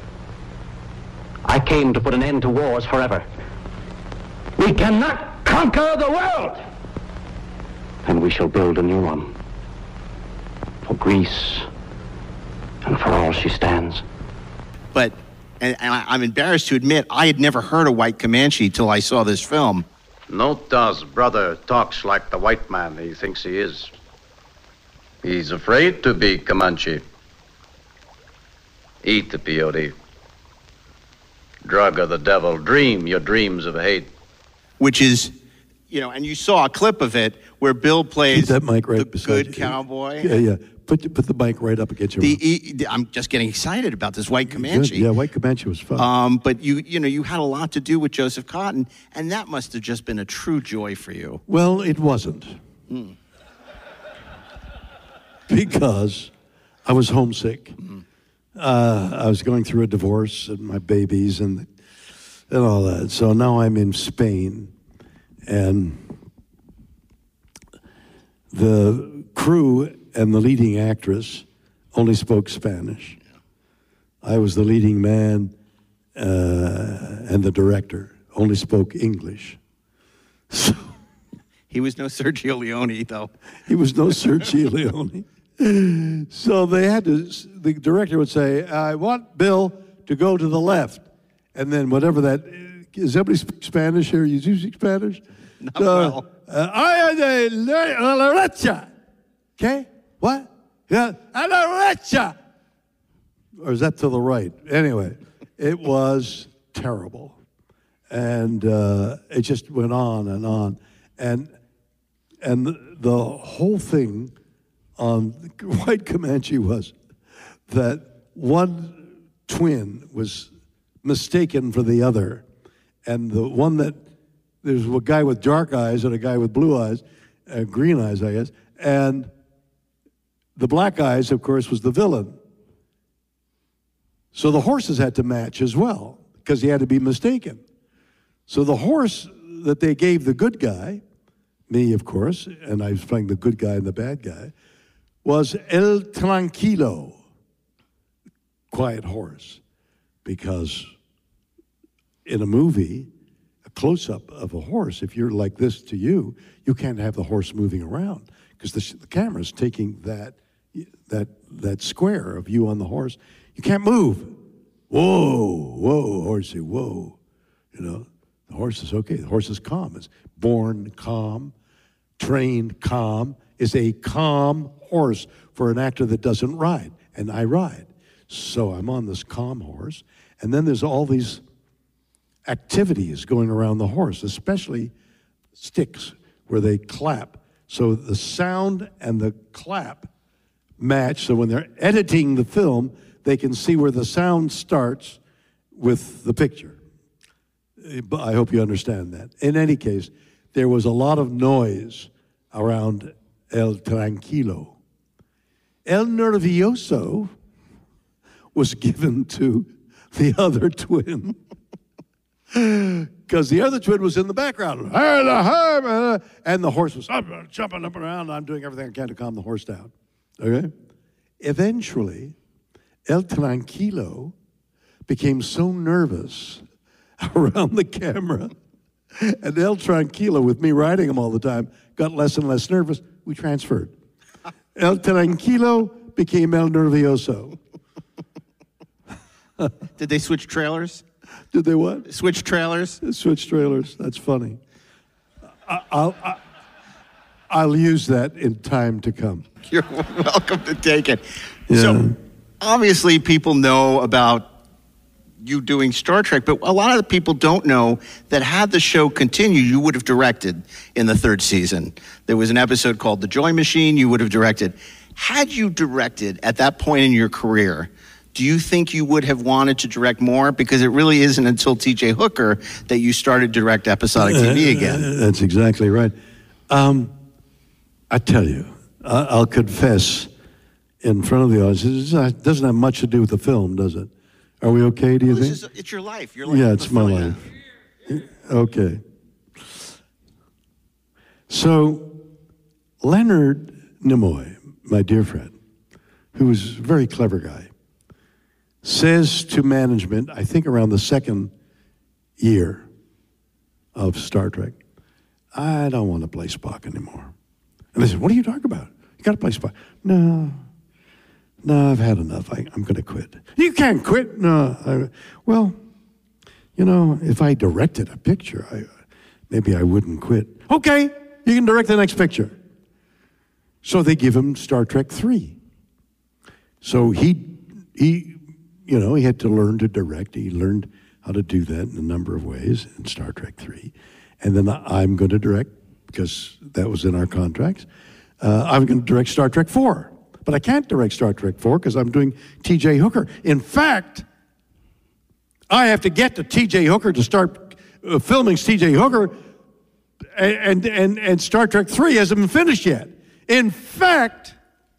I came to put an end to wars forever. We cannot conquer the world! And we shall build a new one. For Greece and for all she stands.
But, and, and I, I'm embarrassed to admit, I had never heard of White Comanche till I saw this film.
Nota's brother talks like the white man he thinks he is. He's afraid to be Comanche. Eat the peyote. Drug of the devil. Dream your dreams of hate.
Which is, you know, and you saw a clip of it where Bill plays
Keep that mic right
the
beside
good
you.
cowboy.
Yeah, yeah. Put the, put the mic right up against your
The,
mouth.
e, the, I'm just getting excited about this White Comanche.
Good. Yeah, White Comanche was fun.
Um, but you, you know, you had a lot to do with Joseph Cotten, and that must have just been a true joy for you.
Well, it wasn't.
Mm.
Because I was homesick. Mm. Uh, I was going through a divorce and my babies and and all that. So now I'm in Spain, and the crew and the leading actress only spoke Spanish. Yeah. I was the leading man, uh, and the director only spoke English. So
he was no Sergio Leone, though.
He was no Sergio Leone. So they had to, the director would say, I want Bill to go to the left. And then whatever that, does everybody speak Spanish here? You do speak Spanish?
Not
so,
well.
Uh, I de la derecha. Okay? What? Yeah, a la derecha. Or is that to the right? Anyway, it was terrible. And uh, it just went on and on. And and the, the whole thing on White Comanche was that one twin was mistaken for the other. And the one that, there's a guy with dark eyes and a guy with blue eyes, uh, green eyes, I guess. And the black eyes, of course, was the villain. So the horses had to match as well, because he had to be mistaken. So the horse that they gave the good guy, me, of course, and I was playing the good guy and the bad guy, was El Tranquilo, quiet horse. Because in a movie, a close-up of a horse, if you're like this to you, you can't have the horse moving around because the, the camera's taking that, that, that square of you on the horse. You can't move. Whoa, whoa, horsey, whoa. You know, the horse is okay. The horse is calm. It's born calm, trained calm, is a calm horse for an actor that doesn't ride, and I ride. So I'm on this calm horse, and then there's all these activities going around the horse, especially sticks where they clap. So the sound and the clap match, so when they're editing the film, they can see where the sound starts with the picture. I hope you understand that. In any case, there was a lot of noise around El Tranquilo. El Nervioso was given to the other twin because the other twin was in the background. And the horse was up, jumping up and around. And I'm doing everything I can to calm the horse down. Okay? Eventually, El Tranquilo became so nervous around the camera, and El Tranquilo, with me riding him all the time, got less and less nervous. We transferred. El Tranquilo became El Nervioso.
Did they switch trailers?
Did they what?
Switch trailers?
Switch trailers. That's funny. I, I'll, I, I'll use that in time to come.
You're welcome to take it.
Yeah.
So, obviously, people know about you doing Star Trek, but a lot of the people don't know that had the show continued, you would have directed in the third season. There was an episode called The Joy Machine you would have directed. Had you directed at that point in your career, do you think you would have wanted to direct more? Because it really isn't until T J Hooker that you started to direct episodic T V again.
Uh, that's exactly right. Um, I tell you, I- I'll confess in front of the audience, it doesn't have much to do with the film, does it? Are we okay, do you
Well,
think?
this is, it's your life. Your life.
Yeah, it's my life. Okay. So, Leonard Nimoy, my dear friend, who was a very clever guy, says to management, I think around the second year of Star Trek, I don't want to play Spock anymore. And they said, what are you talking about? You got to play Spock. No, no, I've had enough. I, I'm going to quit. You can't quit. No. I, well, you know, if I directed a picture, I, maybe I wouldn't quit. Okay, you can direct the next picture. So they give him Star Trek three. So he, he, you know, he had to learn to direct. He learned how to do that in a number of ways in Star Trek three. And then I'm going to direct, because that was in our contracts, uh, I'm going to direct Star Trek four. But I can't direct Star Trek four because I'm doing T J Hooker. In fact, I have to get to T J Hooker to start uh, filming T J Hooker, and, and, and Star Trek three hasn't been finished yet. In fact,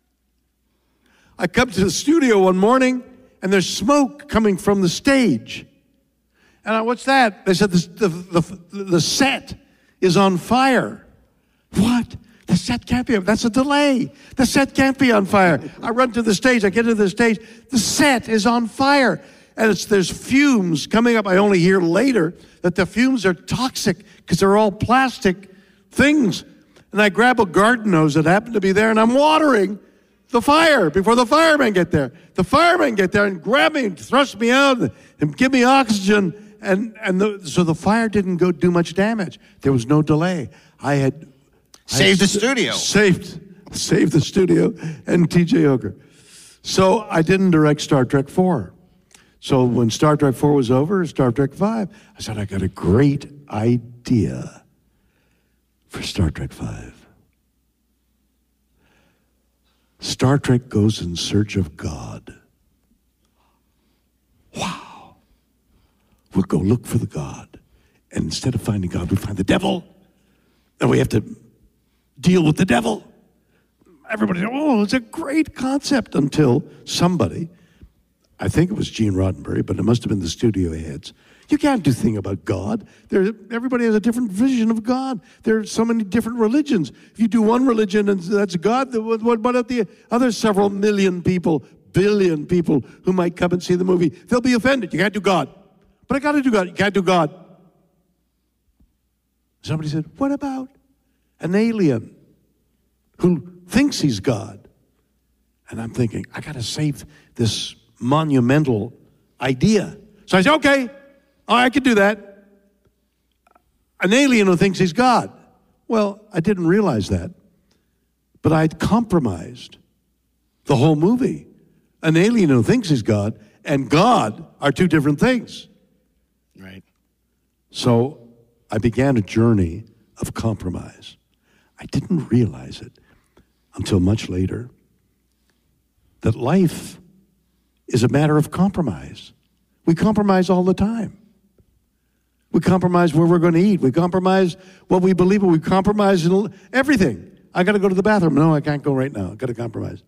I come to the studio one morning, and there's smoke coming from the stage. And I, what's that? They said the, the, the, the set is on fire. What? The set can't be, that's a delay. The set can't be on fire. I run to the stage, I get to the stage, the set is on fire. And it's, there's fumes coming up. I only hear later that the fumes are toxic because they're all plastic things. And I grab a garden hose that happened to be there, and I'm watering the fire before the firemen get there. The firemen get there and grab me and thrust me out and give me oxygen. And, and the, so the fire didn't go do much damage. There was no delay. I had
saved
I
the studio.
Saved, saved the studio and T J Hooker. So I didn't direct Star Trek four. So when Star Trek four was over, Star Trek five, I said, I got a great idea for Star Trek five. Star Trek goes in search of God. Wow. We'll go look for the God. And instead of finding God, we find the devil. And we have to deal with the devil. Everybody said, oh, it's a great concept, until somebody, I think it was Gene Roddenberry, but it must have been the studio heads. You can't do thing about God. There, everybody has a different vision of God. There are so many different religions. If you do one religion and that's God, what about the other several million people, billion people who might come and see the movie? They'll be offended. You can't do God. But I got to do God. You can't do God. Somebody said, what about an alien who thinks he's God? And I'm thinking, I got to save this monumental idea. So I said, okay, oh, I can do that. An alien who thinks he's God. Well, I didn't realize that, but I'd compromised the whole movie. An alien who thinks he's God and God are two different things.
Right.
So I began a journey of compromise. I didn't realize it until much later, that life is a matter of compromise. We compromise all the time. We compromise where we're going to eat. We compromise what we believe in. We compromise in everything. I got to go to the bathroom. No, I can't go right now. I got to compromise.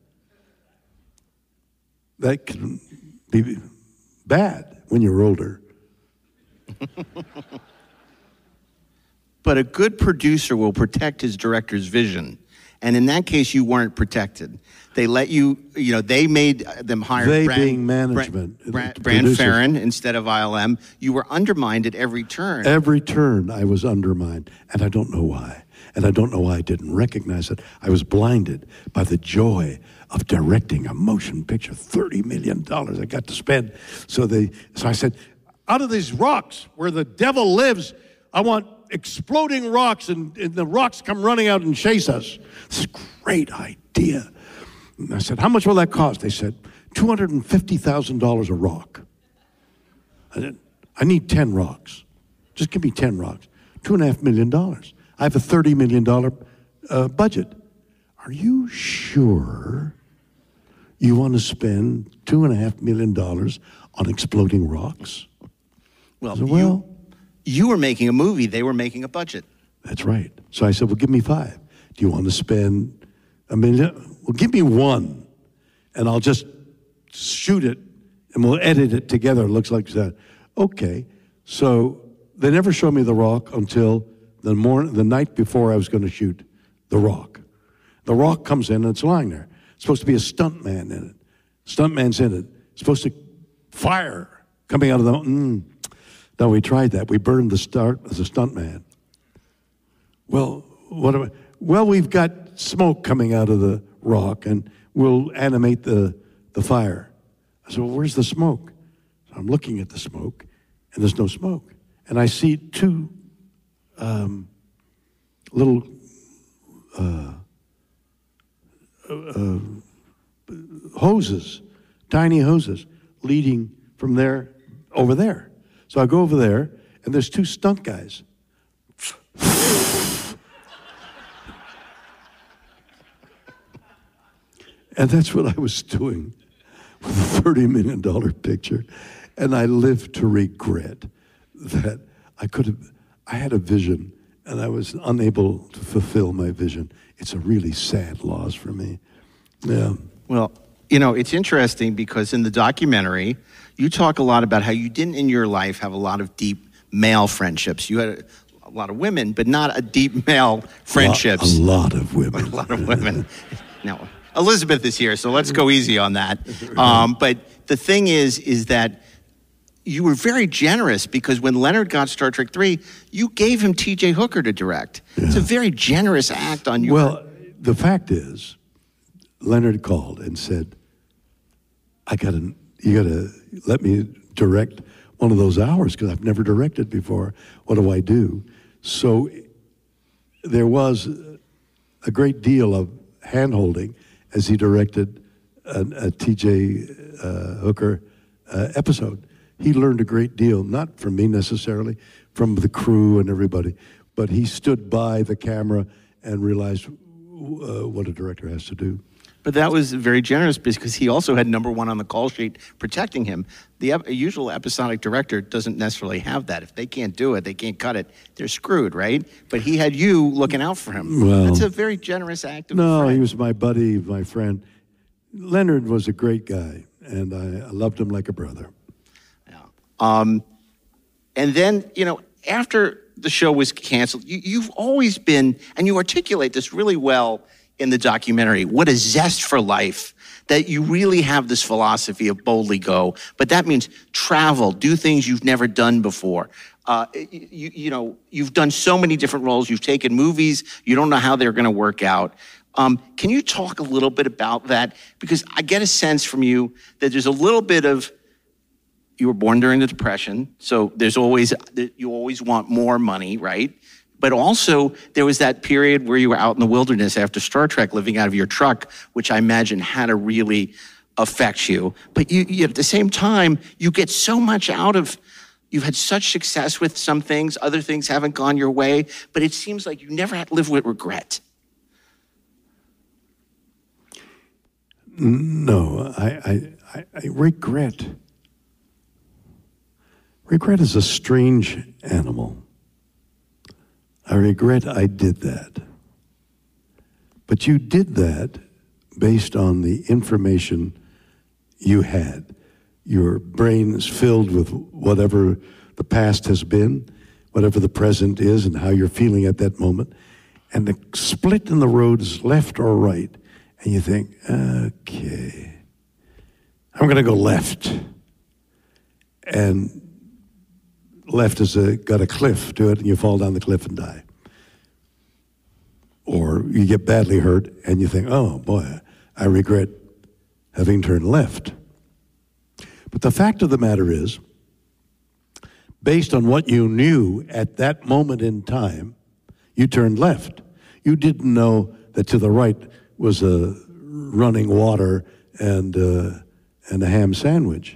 That can be bad when you're older.
But a good producer will protect his director's vision And in that case, you weren't protected. They let you, you know, they made them hire
They
Brand,
being management.
Brand,
the
Brand
producers.
Farron instead of I L M. You were undermined at every turn.
Every turn I was undermined, and I don't know why. And I don't know why I didn't recognize it. I was blinded by the joy of directing a motion picture, thirty million dollars I got to spend. So they, so I said, out of these rocks where the devil lives, I want exploding rocks, and, and the rocks come running out and chase us. This is a great idea. And I said, how much will that cost? They said, two hundred fifty thousand dollars a rock. I said, I need ten rocks. Just give me ten rocks. Two and a half million dollars. I have a thirty million dollars uh, budget. Are you sure you want to spend two and a half million dollars on exploding rocks?
Well,
I said, well,
you, you were making a movie. They were making a budget.
that's right. So I said, well, give me five. Do you want to spend a million? Well, give me one, and I'll just shoot it, and we'll edit it together. It looks like that. Okay. So they never showed me the rock until the morning, the night before I was going to shoot the rock. The rock comes in, and it's lying there. It's supposed to be a stunt man in it. Stuntman's in it. It's supposed to fire coming out of the mm. No, we tried that. We burned the start as a stuntman. Well, what do I, well, we've got smoke coming out of the rock, and we'll animate the, the fire. I said, well, where's the smoke? So I'm looking at the smoke, and there's no smoke. And I see two um, little uh, uh, hoses, tiny hoses, leading from there over there. So I go over there, and there's two stunt guys. And that's what I was doing with a thirty million dollars picture. And I live to regret that I could have, I had a vision, and I was unable to fulfill my vision. It's a really sad loss for me. Yeah.
Well, you know, it's interesting because in the documentary, you talk a lot about how you didn't in your life have a lot of deep male friendships. You had a, a lot of women, but not a deep male friendships.
A lot, a lot of women.
A lot of women. Now, Elizabeth is here, so let's go easy on that. Um, but the thing is, is that you were very generous because when Leonard got Star Trek three, you gave him T J Hooker to direct. Yeah. It's a very generous act on your...
Well, the fact is, Leonard called and said, I gotta, you gotta let me direct one of those hours because I've never directed before. What do I do? So there was a great deal of hand-holding as he directed a, a T J uh, Hooker uh, episode. He learned a great deal, not from me necessarily, from the crew and everybody, but he stood by the camera and realized uh, what a director has to do.
But that was very generous because he also had number one on the call sheet protecting him. The ep- usual episodic director doesn't necessarily have that. If they can't do it, they can't cut it, they're screwed, right? But he had you looking out for him.
Well,
that's a very generous act of
No,
friend.
he was my buddy, my friend. Leonard was a great guy, and I, I loved him like a brother.
Um, and then, you know, after the show was canceled, you, you've always been, and you articulate this really well in the documentary, what a zest for life, that you really have this philosophy of boldly go. But that means travel, do things you've never done before. Uh, you, you know, you've done so many different roles. You've taken movies. You don't know how they're going to work out. Um, can you talk a little bit about that? Because I get a sense from you that there's a little bit of, you were born during the Depression, so there's always, you always want more money, right? But also, there was that period where you were out in the wilderness after Star Trek, living out of your truck, which I imagine had to really affect you. But you, you at the same time, you get so much out of, you've had such success with some things, other things haven't gone your way, but it seems like you never had to live with regret.
No, I, I, I, I regret. Regret is a strange animal. I regret I did that. But you did that based on the information you had. Your brain is filled with whatever the past has been, whatever the present is, and how you're feeling at that moment. and the split in the road is left or right, and you think, okay, I'm going to go left. And left has a, got a cliff to it, and you fall down the cliff and die. Or you get badly hurt, and you think, oh, boy, I regret having turned left. But the fact of the matter is, based on what you knew at that moment in time, you turned left. You didn't know that to the right was a running water and, uh, and a ham sandwich.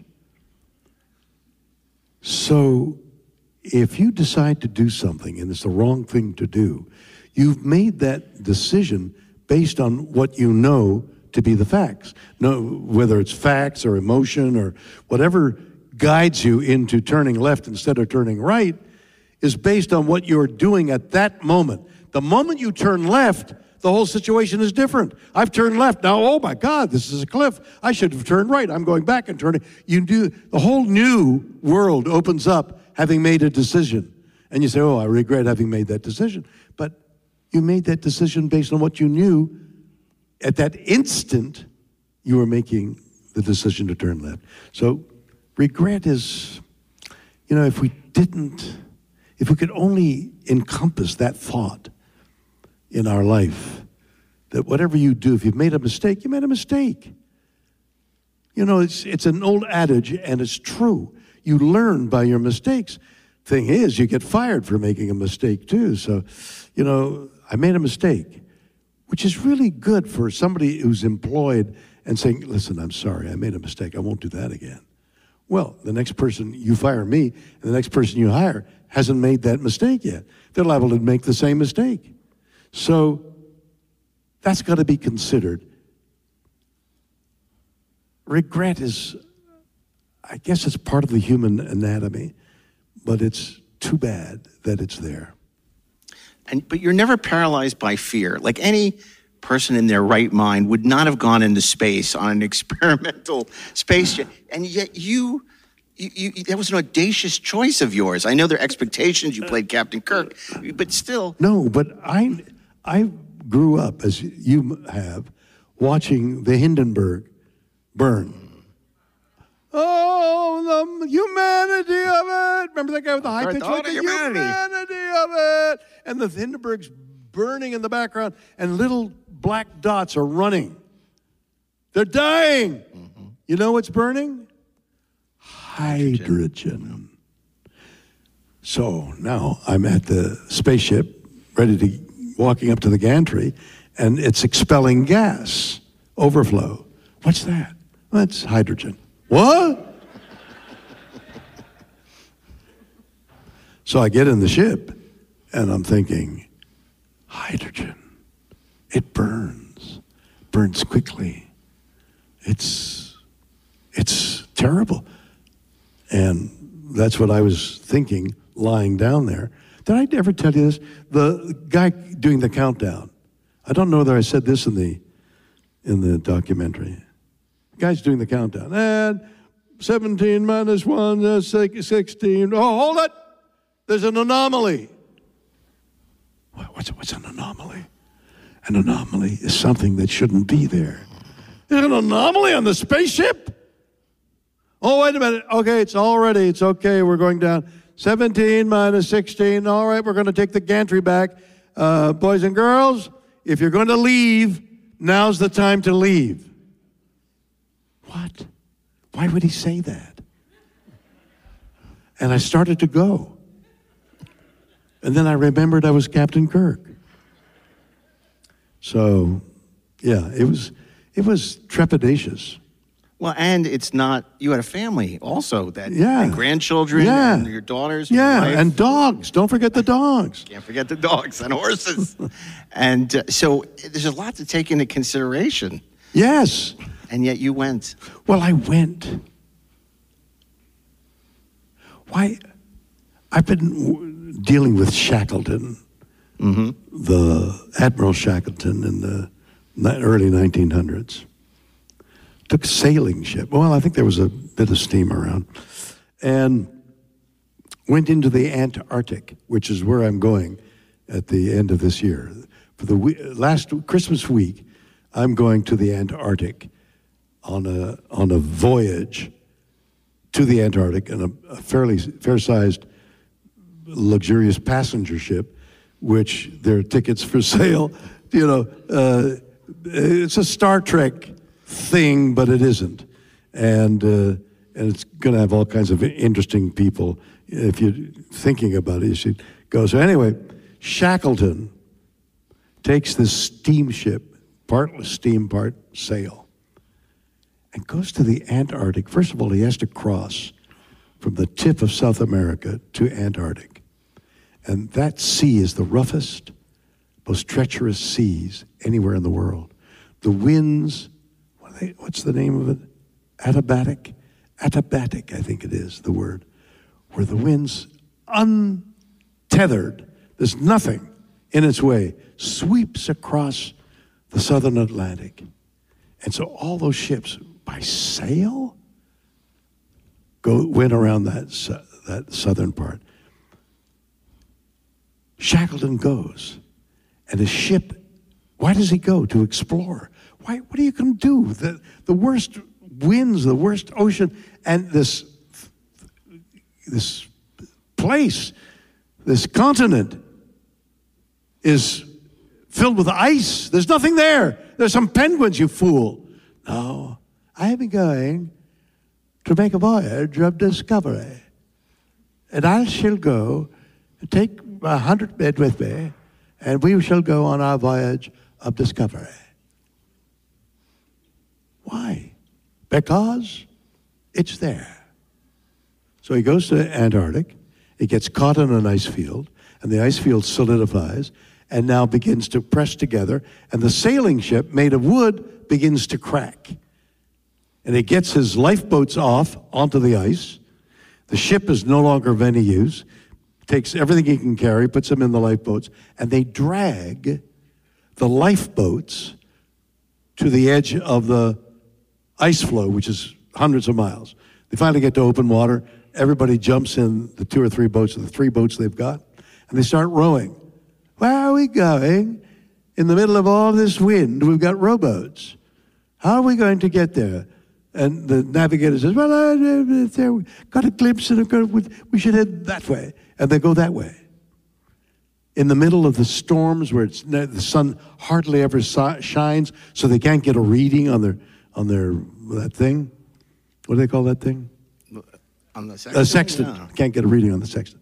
So if you decide to do something and it's the wrong thing to do, you've made that decision based on what you know to be the facts. No, whether it's facts or emotion or whatever guides you into turning left instead of turning right is based on what you're doing at that moment. The moment you turn left, the whole situation is different. I've turned left. Now, oh my God, this is a cliff. I should have turned right. I'm going back and turning. You do, the whole new world opens up having made a decision. And you say, oh, I regret having made that decision. But you made that decision based on what you knew at that instant you were making the decision to turn left. So regret is, you know, if we didn't, if we could only encompass that thought in our life, that whatever you do, if you've made a mistake, you made a mistake. You know, it's it's an old adage, and it's true. You learn by your mistakes. Thing is, you get fired for making a mistake too. So, you know, I made a mistake, which is really good for somebody who's employed and saying, listen, I'm sorry, I made a mistake. I won't do that again. Well, the next person, you fire me, and the next person you hire hasn't made that mistake yet. They're liable to make the same mistake. So that's got to be considered. Regret is, I guess it's part of the human anatomy, but it's too bad that it's there.
And but you're never paralyzed by fear. Like any person in their right mind would not have gone into space on an experimental space jet, and yet you, you, you that was an audacious choice of yours. I know there are expectations. You played Captain Kirk, but still.
No, but I, I grew up, as you have, watching the Hindenburg burn. Oh, the humanity of it. Remember that guy with the high pitch?
The humanity.
humanity of it. And the Hindenburg's burning in the background, and little black dots are running. They're dying. Mm-hmm. You know what's burning? Hydrogen. Hydrogen. So now I'm at the spaceship, ready to, walking up to the gantry, and it's expelling gas, overflow. What's that? Well, that's hydrogen. What? So I get in the ship, and I'm thinking, hydrogen, it burns, burns quickly. It's, it's terrible. And that's what I was thinking, lying down there. Did I ever tell you this? The guy doing the countdown. I don't know whether I said this in the, in the documentary. The guy's doing the countdown. And seventeen minus one, that's sixteen. Oh, hold it. There's an anomaly. What's, what's an anomaly? An anomaly is something that shouldn't be there. There's an anomaly on the spaceship? Oh, wait a minute. Okay, it's all ready. It's okay. We're going down. seventeen minus sixteen. All right, we're going to take the gantry back. Uh, boys and girls, if you're going to leave, now's the time to leave. What? Why would he say that? And I started to go. And then I remembered I was Captain Kirk. So, yeah, it was it was trepidatious.
Well, and it's not, you had a family also, that
yeah.
and grandchildren,
yeah.
and your daughters.
Yeah,
your
and dogs. Don't forget the dogs.
Can't forget the dogs and horses. And uh, so there's a lot to take into consideration.
Yes.
And yet you went.
Well, I went. Why? I've been dealing with Shackleton,
mm-hmm.
the Admiral Shackleton in the early nineteen hundreds. Took a sailing ship. Well, I think there was a bit of steam around. And went into the Antarctic, which is where I'm going at the end of this year. for the we- last Christmas week, I'm going to the Antarctic on a on a voyage to the Antarctic in a, a fairly fair-sized, luxurious passenger ship, which there are tickets for sale. You know, uh, it's a Star Trek thing, but it isn't, and uh, and it's going to have all kinds of interesting people. If you're thinking about it, you should go. So anyway, Shackleton takes this steamship, part steam, part sail, and goes to the Antarctic. First of all, he has to cross from the tip of South America to Antarctic. And that sea is the roughest, most treacherous seas anywhere in the world. The winds, what are they, what's the name of it? Atabatic? Atabatic, I think it is, the word. Where the winds, untethered, there's nothing in its way, sweeps across the southern Atlantic. And so all those ships, by sail, go went around that that southern part. Shackleton goes, and his ship, why does he go? To explore. Why? What are you going to do? The, the worst winds, the worst ocean, and this, this place, this continent is filled with ice. There's nothing there. There's some penguins, you fool. No, I am going to make a voyage of discovery. And I shall go and take a hundred men with me, and we shall go on our voyage of discovery. Why? Because it's there. So he goes to Antarctic, he gets caught in an ice field, and the ice field solidifies and now begins to press together, and the sailing ship made of wood begins to crack. And he gets his lifeboats off onto the ice. The ship is no longer of any use, takes everything he can carry, puts them in the lifeboats, and they drag the lifeboats to the edge of the ice floe, which is hundreds of miles. They finally get to open water. Everybody jumps in the two or three boats, or the three boats they've got, and they start rowing. Where are we going? In the middle of all this wind, we've got rowboats. How are we going to get there? And the navigator says, well, I uh, got a glimpse, and we should head that way. And they go that way. In the middle of the storms where it's, the sun hardly ever shines, so they can't get a reading on their, on their that thing. What do they call that thing?
On the sextant?
A sextant.
Yeah.
Can't get a reading on the sextant.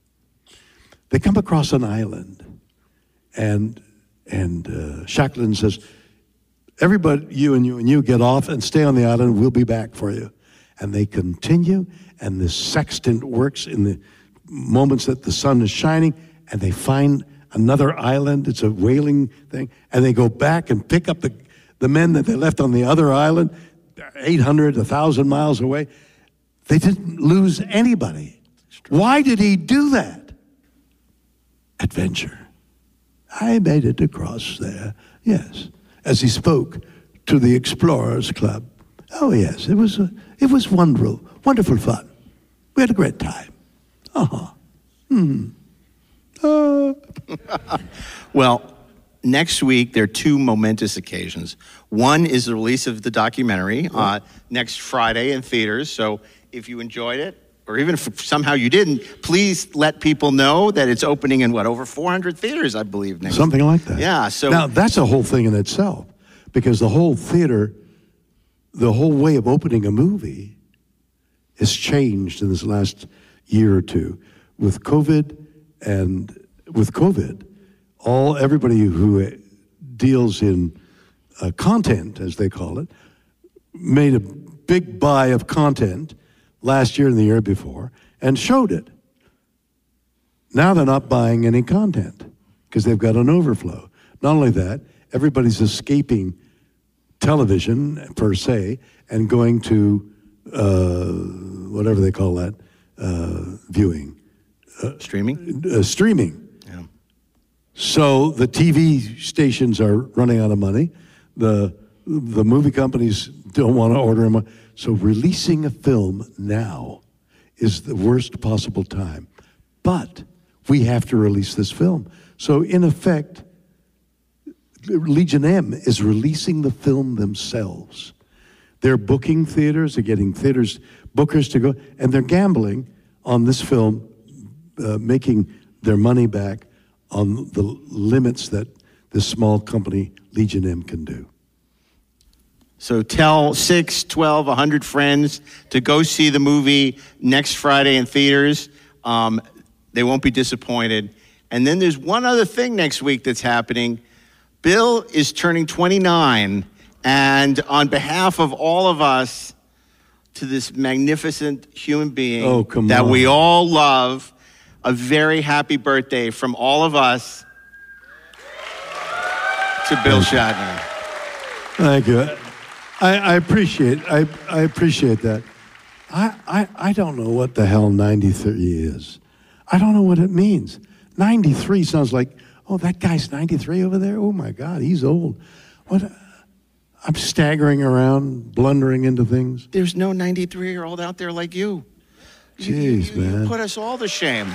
They come across an island, and and uh, Shackleton says, everybody, you and you and you get off and stay on the island. We'll be back for you. And they continue, and the sextant works in the moments that the sun is shining, and they find another island. It's a whaling thing. And they go back and pick up the, the men that they left on the other island, eight hundred, one thousand miles away. They didn't lose anybody. Why did he do that? Adventure. I made it across there, yes, as he spoke to the Explorers Club. Oh, yes, it was a, it was wonderful, wonderful fun. We had a great time. Uh-huh. Hmm. Uh.
Well, next week, there are two momentous occasions. One is the release of the documentary uh, next Friday in theaters. So if you enjoyed it, or even if somehow you didn't, please let people know that it's opening in, what, over four hundred theaters, I believe, next
Something like that.
Yeah, so...
Now, that's a whole thing in itself, because the whole theater, the whole way of opening a movie has changed in this last year or two. With COVID and with COVID, all everybody who deals in uh, content, as they call it, made a big buy of content last year and the year before and showed it. Now they're not buying any content because they've got an overflow. Not only that, everybody's escaping television per se and going to uh, whatever they call that, uh, viewing.
Uh, streaming?
Uh, streaming.
Yeah.
So the T V stations are running out of money. The the movie companies don't want to order them. So releasing a film now is the worst possible time. But we have to release this film. So in effect, Legion M is releasing the film themselves. They're booking theaters, they're getting theaters, bookers to go, and they're gambling on this film, uh, making their money back on the limits that this small company, Legion M, can do.
So tell six, twelve, one hundred friends to go see the movie next Friday in theaters. Um, they won't be disappointed. And then there's one other thing next week that's happening. Bill is turning twenty-nine, and on behalf of all of us, to this magnificent human being
oh, come
that
on.
we all love, a very happy birthday from all of us to Bill Shatner.
Thank you. I, I appreciate I, I appreciate that. I, I, I don't know what the hell ninety-three is. I don't know what it means. ninety-three sounds like, oh, that guy's ninety-three over there? Oh, my God, he's old. What? I'm staggering around, blundering into things.
There's no ninety-three-year-old out there like you.
Jeez,
you, you,
man.
You put us all to shame.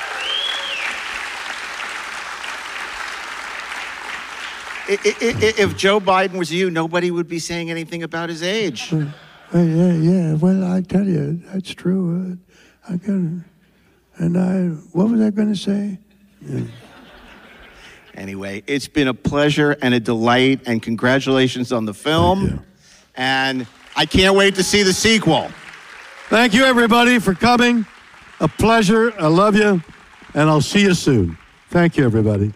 If Joe Biden was you, nobody would be saying anything about his age.
Uh, yeah, yeah. Well, I tell you, that's true. Uh, I got, and I, what was I going to say? Yeah.
Anyway, it's been a pleasure and a delight, and congratulations on the film. And I can't wait to see the sequel.
Thank you, everybody, for coming. A pleasure. I love you, and I'll see you soon. Thank you, everybody.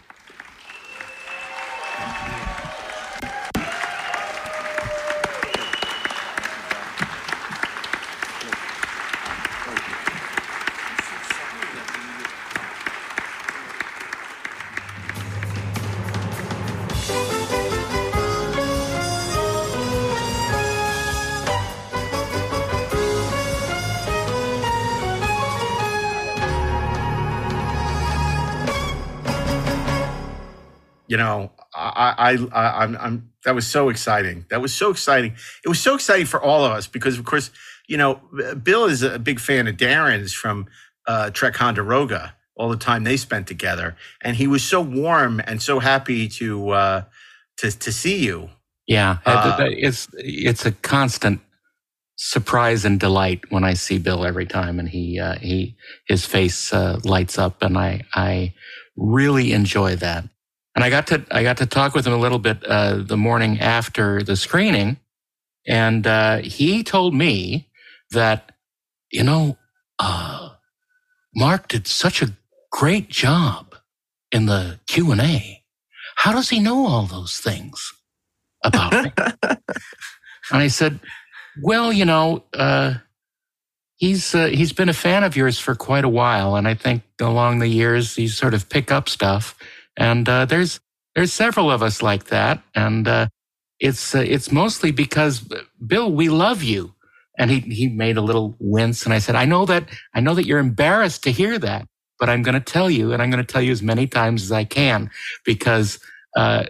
You know, I, I, I, I'm, I'm, that was so exciting. That was so exciting. It was so exciting for all of us because, of course, you know, Bill is a big fan of Darren's from uh, Trek-Honderoga, all the time they spent together. And he was so warm and so happy to, uh, to, to see you.
Yeah,
Uh,
it's, it's a constant surprise and delight when I see Bill every time, and he, uh, he, his face uh, lights up, and I, I really enjoy that. And I got to I got to talk with him a little bit uh, the morning after the screening, and uh, he told me that, you know, uh, Mark did such a great job in the Q and A. How does he know all those things about me? And I said, well, you know, uh, he's uh, he's been a fan of yours for quite a while, and I think along the years you sort of pick up stuff. And uh, there's there's several of us like that, and uh, it's uh, it's mostly because, Bill, we love you. And he he made a little wince, and I said, I know that I know that you're embarrassed to hear that, but I'm going to tell you, and I'm going to tell you as many times as I can, because uh,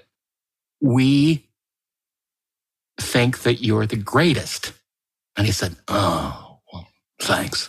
we think that you're the greatest. And he said, oh, well, thanks.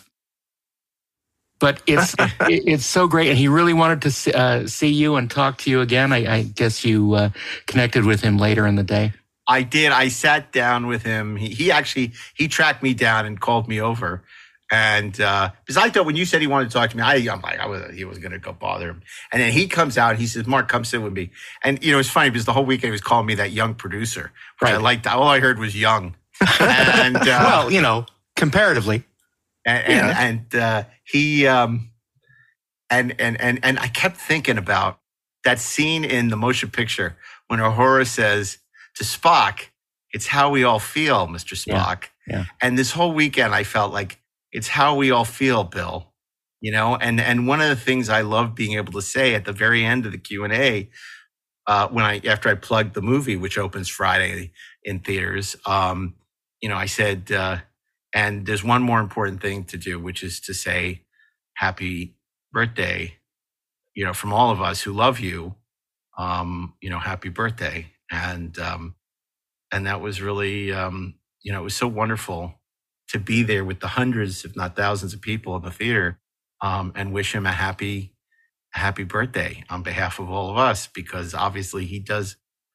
But it's it's so great, and he really wanted to see, uh, see you and talk to you again. I, I guess you uh, connected with him later in the day.
I did. I sat down with him. He, he actually he tracked me down and called me over, and uh, because I thought when you said he wanted to talk to me, I, I'm like I was he was going to go bother him. And then he comes out. And he says, "Mark, come sit with me." And you know it's funny because the whole weekend he was calling me that young producer, which
Right.
I liked. All I heard was young. And uh,
well, you know, comparatively.
And and,
Yeah.
and uh, he um, and and and and I kept thinking about that scene in the motion picture when Uhura says to Spock, "It's how we all feel, Mister Spock."
Yeah.
And this whole weekend, I felt like it's how we all feel, Bill. You know, and and one of the things I love being able to say at the very end of the Q and A, uh, when I after I plugged the movie, which opens Friday in theaters, um, you know, I said. Uh, And there's one more important thing to do, which is to say happy birthday, you know, from all of us who love you, um, you know, happy birthday. And, um, and that was really, um, you know, it was so wonderful to be there with the hundreds, if not thousands of people in the theater, um, and wish him a happy, happy birthday on behalf of all of us, because obviously he does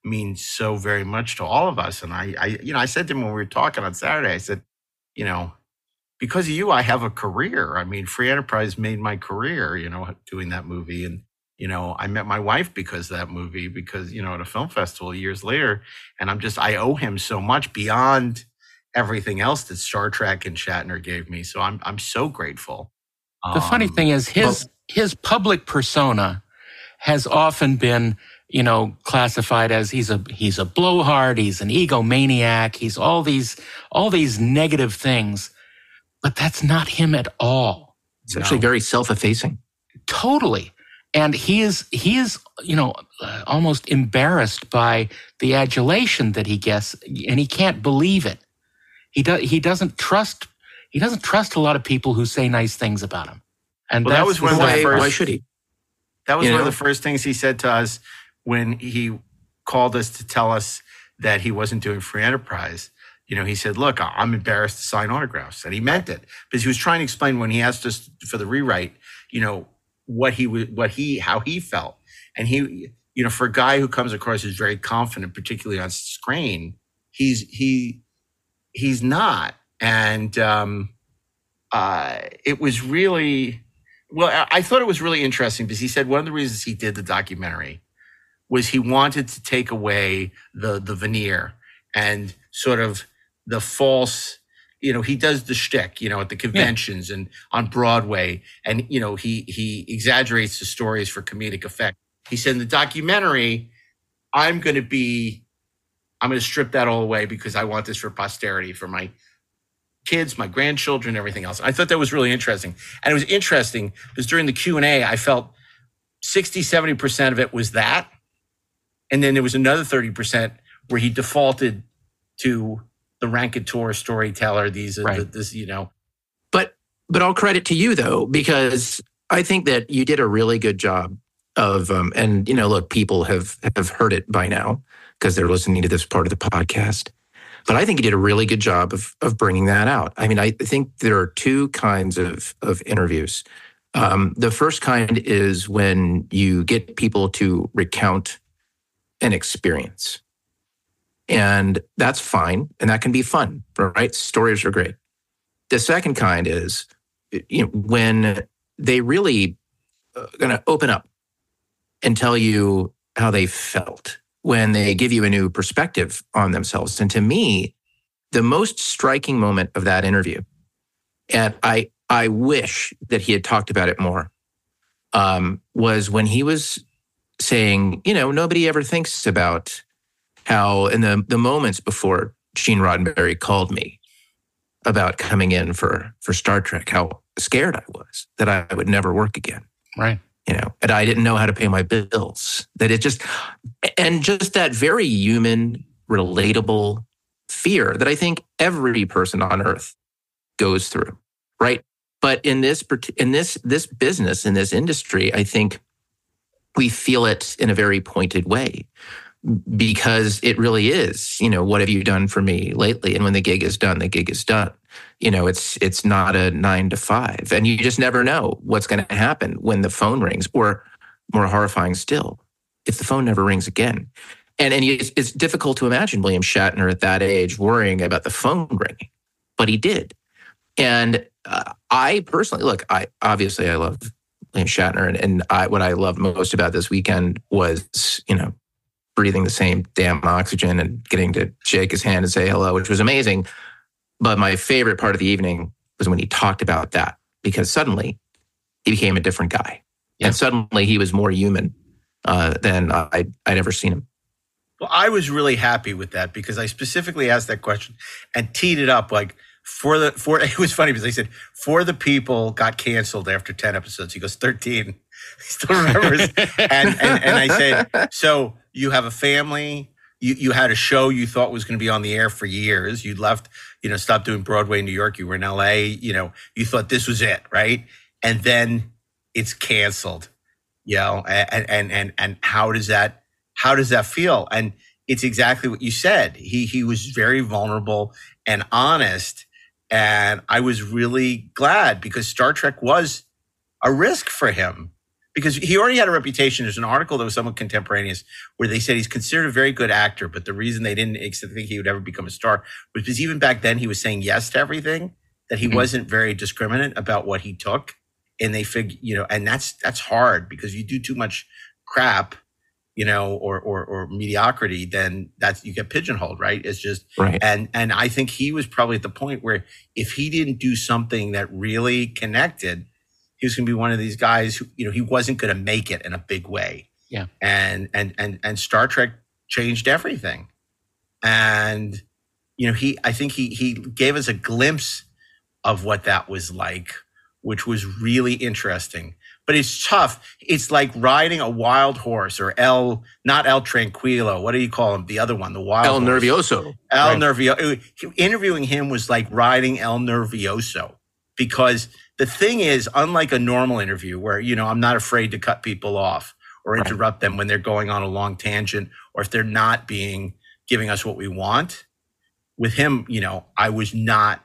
means so very much to all of us. And I, I, you know, I said to him when we were talking on Saturday, I said, you know, because of you, I have a career. I mean, Free Enterprise made my career, you know, doing that movie. And, you know, I met my wife because of that movie, because, you know, at a film festival years later. And I'm just, I owe him so much beyond everything else that Star Trek and Shatner gave me. So I'm, I'm so grateful.
The funny
Um,
thing is his,
but-
his public persona has often been, you know, classified as he's a, he's a blowhard, he's an egomaniac, he's all these, all these negative things. But that's not him at all.
It's actually very self-effacing.
Totally. And he is, he is, you know, uh, almost embarrassed by the adulation that he gets, and he can't believe it. He does, he doesn't trust, he doesn't trust a lot of people who say nice things about him. And
Well, that
that's
was one of the
why,
first.
why should he?
That was
You
one
know?
of the first things he said to us when he called us to tell us that he wasn't doing Free Enterprise. You know, he said, look, I'm embarrassed to sign autographs. And he meant it because he was trying to explain when he asked us for the rewrite, you know, what he would, what he, how he felt. And he, you know, for a guy who comes across as very confident, particularly on screen, he's, he, he's not. And um, uh, it was really, well, I, I thought it was really interesting because he said one of the reasons he did the documentary was he wanted to take away the, the veneer and sort of the false, you know, he does the shtick, you know, at the conventions and on Broadway. And, you know, he he exaggerates the stories for comedic effect. He said in the documentary, I'm going to be, I'm going to strip that all away because I want this for posterity, for my kids, my grandchildren, everything else. I thought that was really interesting. And it was interesting because during the Q and A, I felt sixty, seventy percent of it was that. And then there was another thirty percent where he defaulted to the raconteur storyteller. These are
Right.
the, this, you know.
But but all credit to you though, because I think that you did a really good job of um, and you know, look, people have have heard it by now because they're listening to this part of the podcast. But I think you did a really good job of of bringing that out. I mean, I think there are two kinds of of interviews. Um, the first kind is when you get people to recount an experience. And that's fine. And that can be fun, right? Stories are great. The second kind is, you know, when they really uh, going to open up and tell you how they felt, when they give you a new perspective on themselves. And to me, the most striking moment of that interview, and I, I wish that he had talked about it more, um, was when he was saying, you know, nobody ever thinks about how in the, the moments before Gene Roddenberry called me about coming in for, for Star Trek, how scared I was that I would never work again.
Right.
You know, and I didn't know how to pay my bills. That it just, and just that very human, relatable fear that I think every person on Earth goes through, right? But in this, in this, this business, in this industry, I think we feel it in a very pointed way. Because it really is, you know, what have you done for me lately? And when the gig is done, the gig is done. You know, it's it's not a nine to five. And you just never know what's going to happen when the phone rings, or more horrifying still, if the phone never rings again. And, and it's, it's difficult to imagine William Shatner at that age worrying about the phone ringing, but he did. And uh, I personally, look, I obviously I love William Shatner. And, and I, what I loved most about this weekend was, you know, breathing the same damn oxygen and getting to shake his hand and say hello, which was amazing. But my favorite part of the evening was when he talked about that, because suddenly he became a different guy. Yeah. And suddenly he was more human uh, than I'd, I'd ever seen him.
Well, I was really happy with that because I specifically asked that question and teed it up like for the, for, it was funny because I said, for the people got canceled after ten episodes. He goes, thirteen. He still remembers. and, and, and I said, so you have a family, you, you had a show you thought was going to be on the air for years. You left, you know, stopped doing Broadway in New York. You were in L A, you know, you thought this was it, right? And then it's canceled, you know, and, and, and, and how does that, how does that feel? And it's exactly what you said. He, he was very vulnerable and honest. And I was really glad because Star Trek was a risk for him. because he already had a reputation. There's an article that was somewhat contemporaneous where they said he's considered a very good actor, but the reason they didn't think he would ever become a star was because even back then he was saying yes to everything, that he mm-hmm. wasn't very discriminate about what he took. And they figure, you know, and that's that's hard because you do too much crap, you know, or or, or mediocrity, then that's you get pigeonholed, right? It's just
right.
And and I think he was probably at the point where if he didn't do something that really connected, he was going to be one of these guys who, you know, he wasn't going to make it in a big way.
Yeah.
And and and and Star Trek changed everything. And you know, he I think he he gave us a glimpse of what that was like, which was really interesting. But it's tough. It's like riding a wild horse, or El, not El Tranquilo. What do you call him? The other one, the wild
El
horse.
Nervioso.
El
right.
Nervioso. Interviewing him was like riding El Nervioso, because the thing is, unlike a normal interview where, you know, I'm not afraid to cut people off or interrupt right. them when they're going on a long tangent, or if they're not being, giving us what we want. With him, you know, I was not,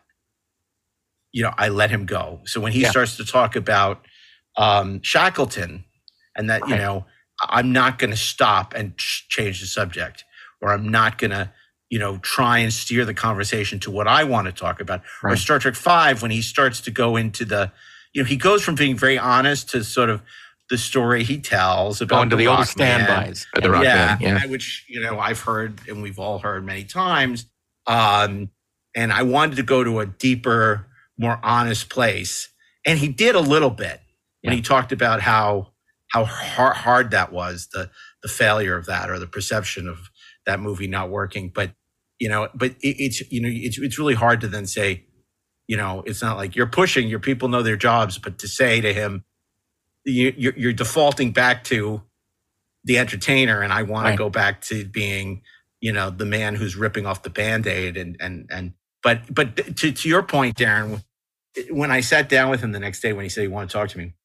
you know, I let him go. So when he yeah. starts to talk about um, Shackleton and that, you right. know, I'm not going to stop and ch- change the subject, or I'm not going to, you know, try and steer the conversation to what I want to talk about. Right. Or Star Trek five, when he starts to go into the, you know, he goes from being very honest to sort of the story he tells about
going to the, the
old
standbys.
The Rock
yeah,
Man, yeah.
Which, you know, I've heard and we've all heard many times. Um, and I wanted to go to a deeper, more honest place. And he did a little bit when yeah. he talked about how how hard, hard that was, the the failure of that, or the perception of that movie not working. But, you know, but it, it's, you know, it's it's really hard to then say, you know, it's not like you're pushing, your people know their jobs, but to say to him, you, you're, you're defaulting back to the entertainer, and I want right. to go back to being, you know, the man who's ripping off the Band-Aid. And, and, and, but, but to, to your point, Darren, when I sat down with him the next day, when he said he wanted to talk to me,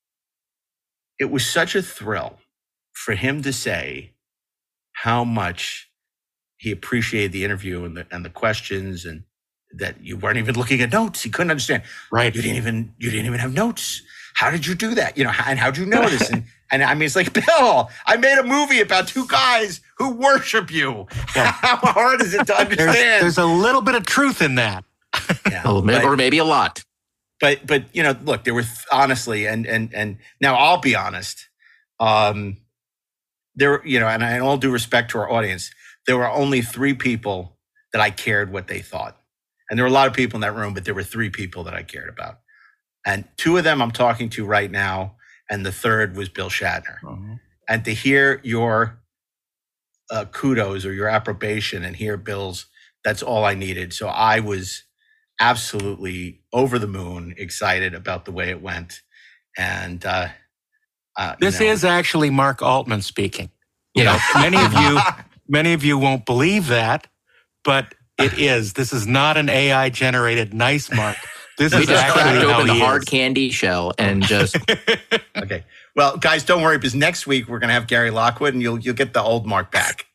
it was such a thrill for him to say how much he appreciated the interview and the, and the questions, and that you weren't even looking at notes. He couldn't understand.
Right.
You didn't even, you didn't even have notes. How did you do that? You know, and how'd you notice? and, and I mean, it's like, Bill, I made a movie about two guys who worship you. Yeah. How hard is it to understand?
There's, there's a little bit of truth in that.
Yeah,
a little bit,
but,
or maybe a lot.
But, but, you know, look, there were th- honestly, and, and, and now I'll be honest. Um, there, you know, and in all due respect to our audience, there were only three people that I cared what they thought. And there were a lot of people in that room, but there were three people that I cared about. And two of them I'm talking to right now, and the third was Bill Shatner. Mm-hmm. And to hear your uh, kudos or your approbation and hear Bill's, that's all I needed. So I was absolutely over the moon excited about the way it went. And uh, uh,
this
you know,
is actually Mark Altman speaking. You know, many of you, many of you won't believe that, but it is. This is not an A I generated nice Mark. This
we
is
just
actually
cracked
how
open the
he
hard
is.
candy shell and just
okay. Well, guys, don't worry, because next week we're gonna have Gary Lockwood, and you'll you'll get the old Mark back.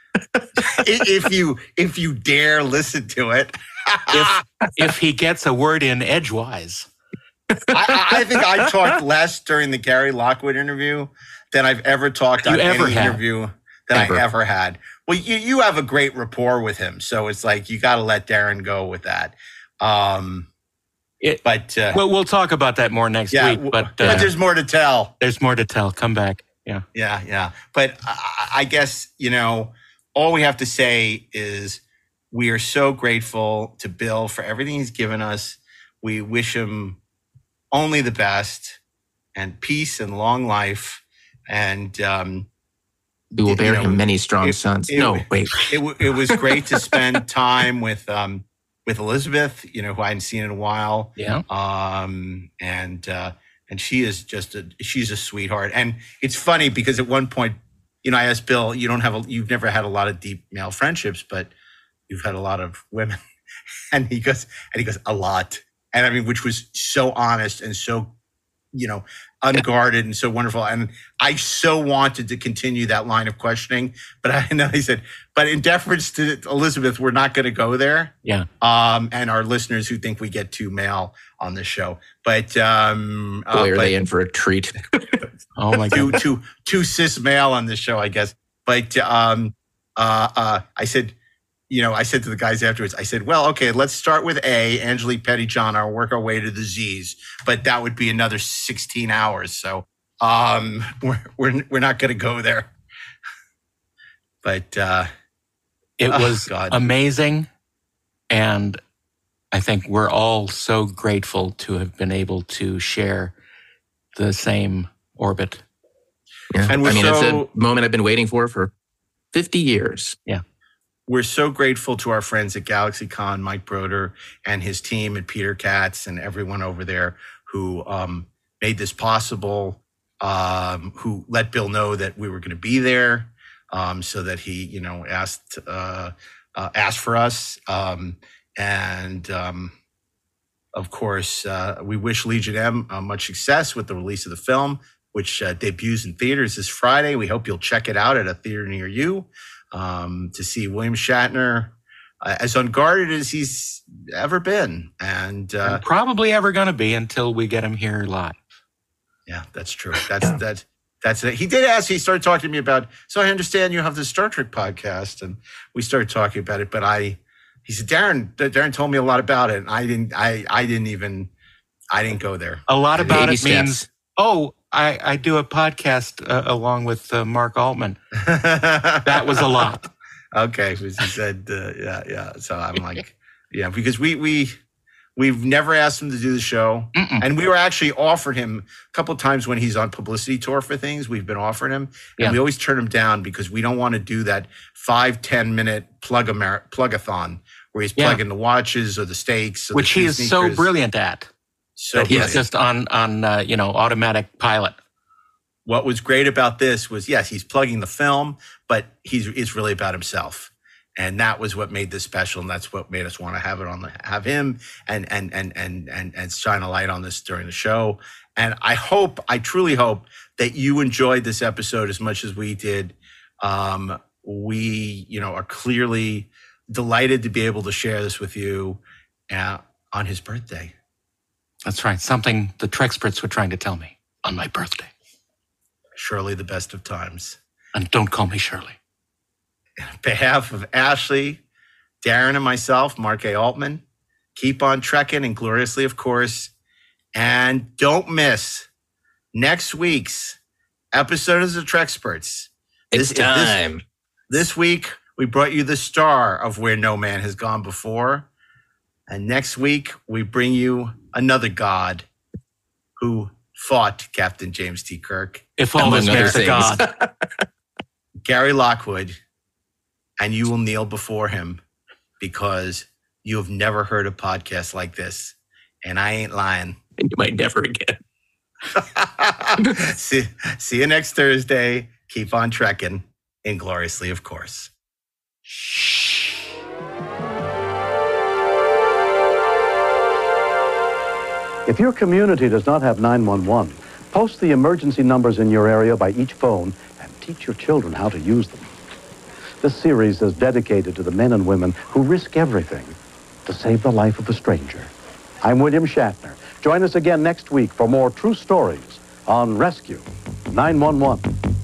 if you if you dare listen to it.
if if he gets a word in edgewise.
I, I think I talked less during the Gary Lockwood interview than I've ever talked on
ever
any
had.
interview that ever. I ever had. Well, you you have a great rapport with him, so it's like you got to let Darren go with that. Um,
it,
but uh,
well, we'll talk about that more next
yeah,
week. But, uh,
but there's more to tell.
There's more to tell. Come back. Yeah,
yeah, yeah. But I, I guess, you know, all we have to say is we are so grateful to Bill for everything he's given us. We wish him only the best and peace and long life. And um,
we will bear
you know,
him many strong
it,
sons.
It,
no,
it,
wait.
It, it was great to spend time with um, with Elizabeth, you know, who I hadn't seen in a while.
Yeah.
Um, and uh, and she is just a she's a sweetheart. And it's funny because at one point, you know, I asked Bill, you don't have a, you've never had a lot of deep male friendships, but you've had a lot of women. And he goes, and he goes, a lot. And I mean, which was so honest and so, you know, unguarded and so wonderful. And I so wanted to continue that line of questioning, but I know he said, but in deference to Elizabeth, we're not going to go there.
Yeah.
Um, and our listeners who think we get too male on this show, but, um,
boy,
uh,
are
but,
they in for a treat.
Oh my
too,
God.
too, too cis male on this show, I guess. But um, uh, uh, I said, you know, I said to the guys afterwards, I said, well, okay, let's start with A, Angelique Pettyjohn, I'll work our way to the Z's, but that would be another sixteen hours. So um, we're, we're, we're not going to go there. But uh,
it
oh,
was
God.
amazing. And I think we're all so grateful to have been able to share the same orbit.
Yeah.
And we're
I mean,
so,
it's a moment I've been waiting for for fifty years.
Yeah.
We're so grateful to our friends at GalaxyCon, Mike Broder and his team, and Peter Katz and everyone over there who um, made this possible, um, who let Bill know that we were going to be there, um, so that he, you know, asked uh, uh, asked for us. Um, and um, of course, uh, we wish Legion M uh, much success with the release of the film, which uh, debuts in theaters this Friday. We hope you'll check it out at a theater near you. Um, to see William Shatner uh, as unguarded as he's ever been. And, uh,
and probably ever going to be until we get him here live.
Yeah, that's true. That's, yeah. that's, that's it. He did ask, he started talking to me about, so I understand you have the Star Trek podcast, and we started talking about it, but I, he said, Darren, Darren told me a lot about it. And I didn't, I, I didn't even, I didn't go there.
A lot about it
steps.
means, oh, I, I do a podcast uh, along with uh, Mark Altman. That was a lot.
Okay, he said, uh, yeah, yeah. So I'm like, yeah, because we we we've never asked him to do the show,
Mm-mm.
and we were actually offered him a couple of times when he's on publicity tour for things. We've been offering him, and
Yeah.
we always turn him down because we don't want to do that five ten minute plug a plugathon where he's
Yeah.
plugging the watches or the steaks, or
Which
the
he is so
sneakers.
brilliant at.
So
that he's
brilliant.
just on, on uh, you know, automatic pilot.
What was great about this was, yes, he's plugging the film, but he's it's really about himself, and that was what made this special, and that's what made us want to have it on the have him and and and and and and shine a light on this during the show. And I hope, I truly hope that you enjoyed this episode as much as we did. Um, we, you know, are clearly delighted to be able to share this with you uh, on his birthday.
That's right. Something the Trexperts were trying to tell me on my birthday.
Surely the best of times.
And don't call me Shirley.
On behalf of Ashley, Darren, and myself, Mark A. Altman, keep on trekking, and gloriously, of course. And don't miss next week's episode of the Trexperts.
It's
This-
time.
This, this week, we brought you the star of Where No Man Has Gone Before. And next week, we bring you another god who fought Captain James T. Kirk.
If all this
Among other
makes a
things.
god.
Gary Lockwood, and you will kneel before him because you have never heard a podcast like this. And I ain't lying.
And you might never again.
see, see you next Thursday. Keep on trekking, ingloriously, of course.
If your community does not have nine one one, post the emergency numbers in your area by each phone and teach your children how to use them. This series is dedicated to the men and women who risk everything to save the life of a stranger. I'm William Shatner. Join us again next week for more true stories on Rescue nine one one.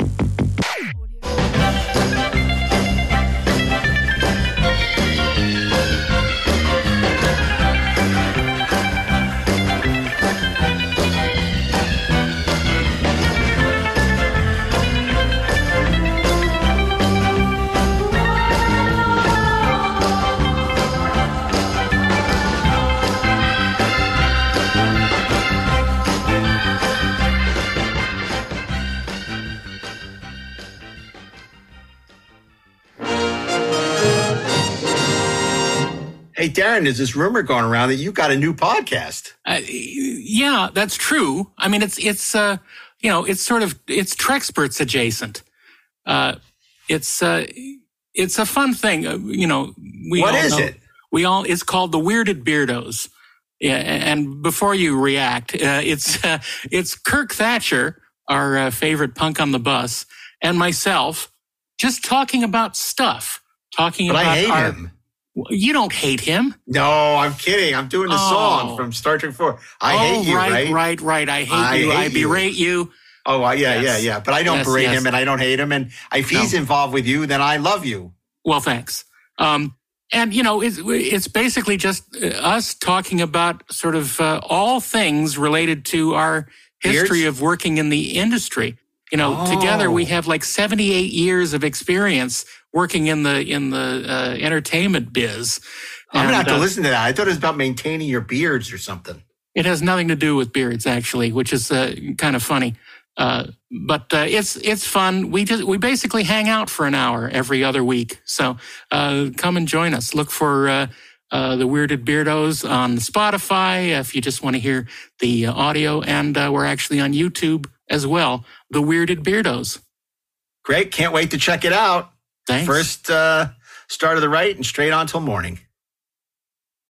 Hey, Darren, there's this rumor going around that you got a new podcast.
Uh, yeah, that's true. I mean, it's, it's, uh, you know, it's sort of, it's Trexperts adjacent. Uh, it's, uh, it's a fun thing. Uh, you know, we
What
all
is
know,
it?
We all, it's called the Weirded Beardos. Yeah. And before you react, uh, it's, uh, it's Kirk Thatcher, our uh, favorite punk on the bus, and myself just talking about stuff, talking
But
about
I hate
our,
him.
You don't hate him.
No, I'm kidding. I'm doing the
Oh.
song from Star Trek four. I
oh,
hate you,
right,
right?
right, right. I hate
I
you.
hate
I
you.
berate you.
Oh, uh, yeah,
Yes.
yeah, yeah. But I don't
Yes,
berate
yes.
him and I don't hate him. And if he's
No.
involved with you, then I love you.
Well, thanks. Um, and, you know, it's, it's basically just uh, us talking about sort of uh, all things related to our history
Beards?
of working in the industry. You know,
Oh.
together we have like seventy-eight years of experience working in the in the uh, entertainment biz.
I'm going to have
And,
to
uh,
listen to that. I thought it was about maintaining your beards or something.
It has nothing to do with beards, actually, which is uh, kind of funny. Uh, but uh, it's it's fun. We just we basically hang out for an hour every other week. So uh, come and join us. Look for uh, uh, the Weirded Beardos on Spotify if you just want to hear the uh, audio, and uh, we're actually on YouTube as well. The Weirded Beardos.
Great. Can't wait to check it out.
Thanks.
First uh, start of the right and straight on till morning.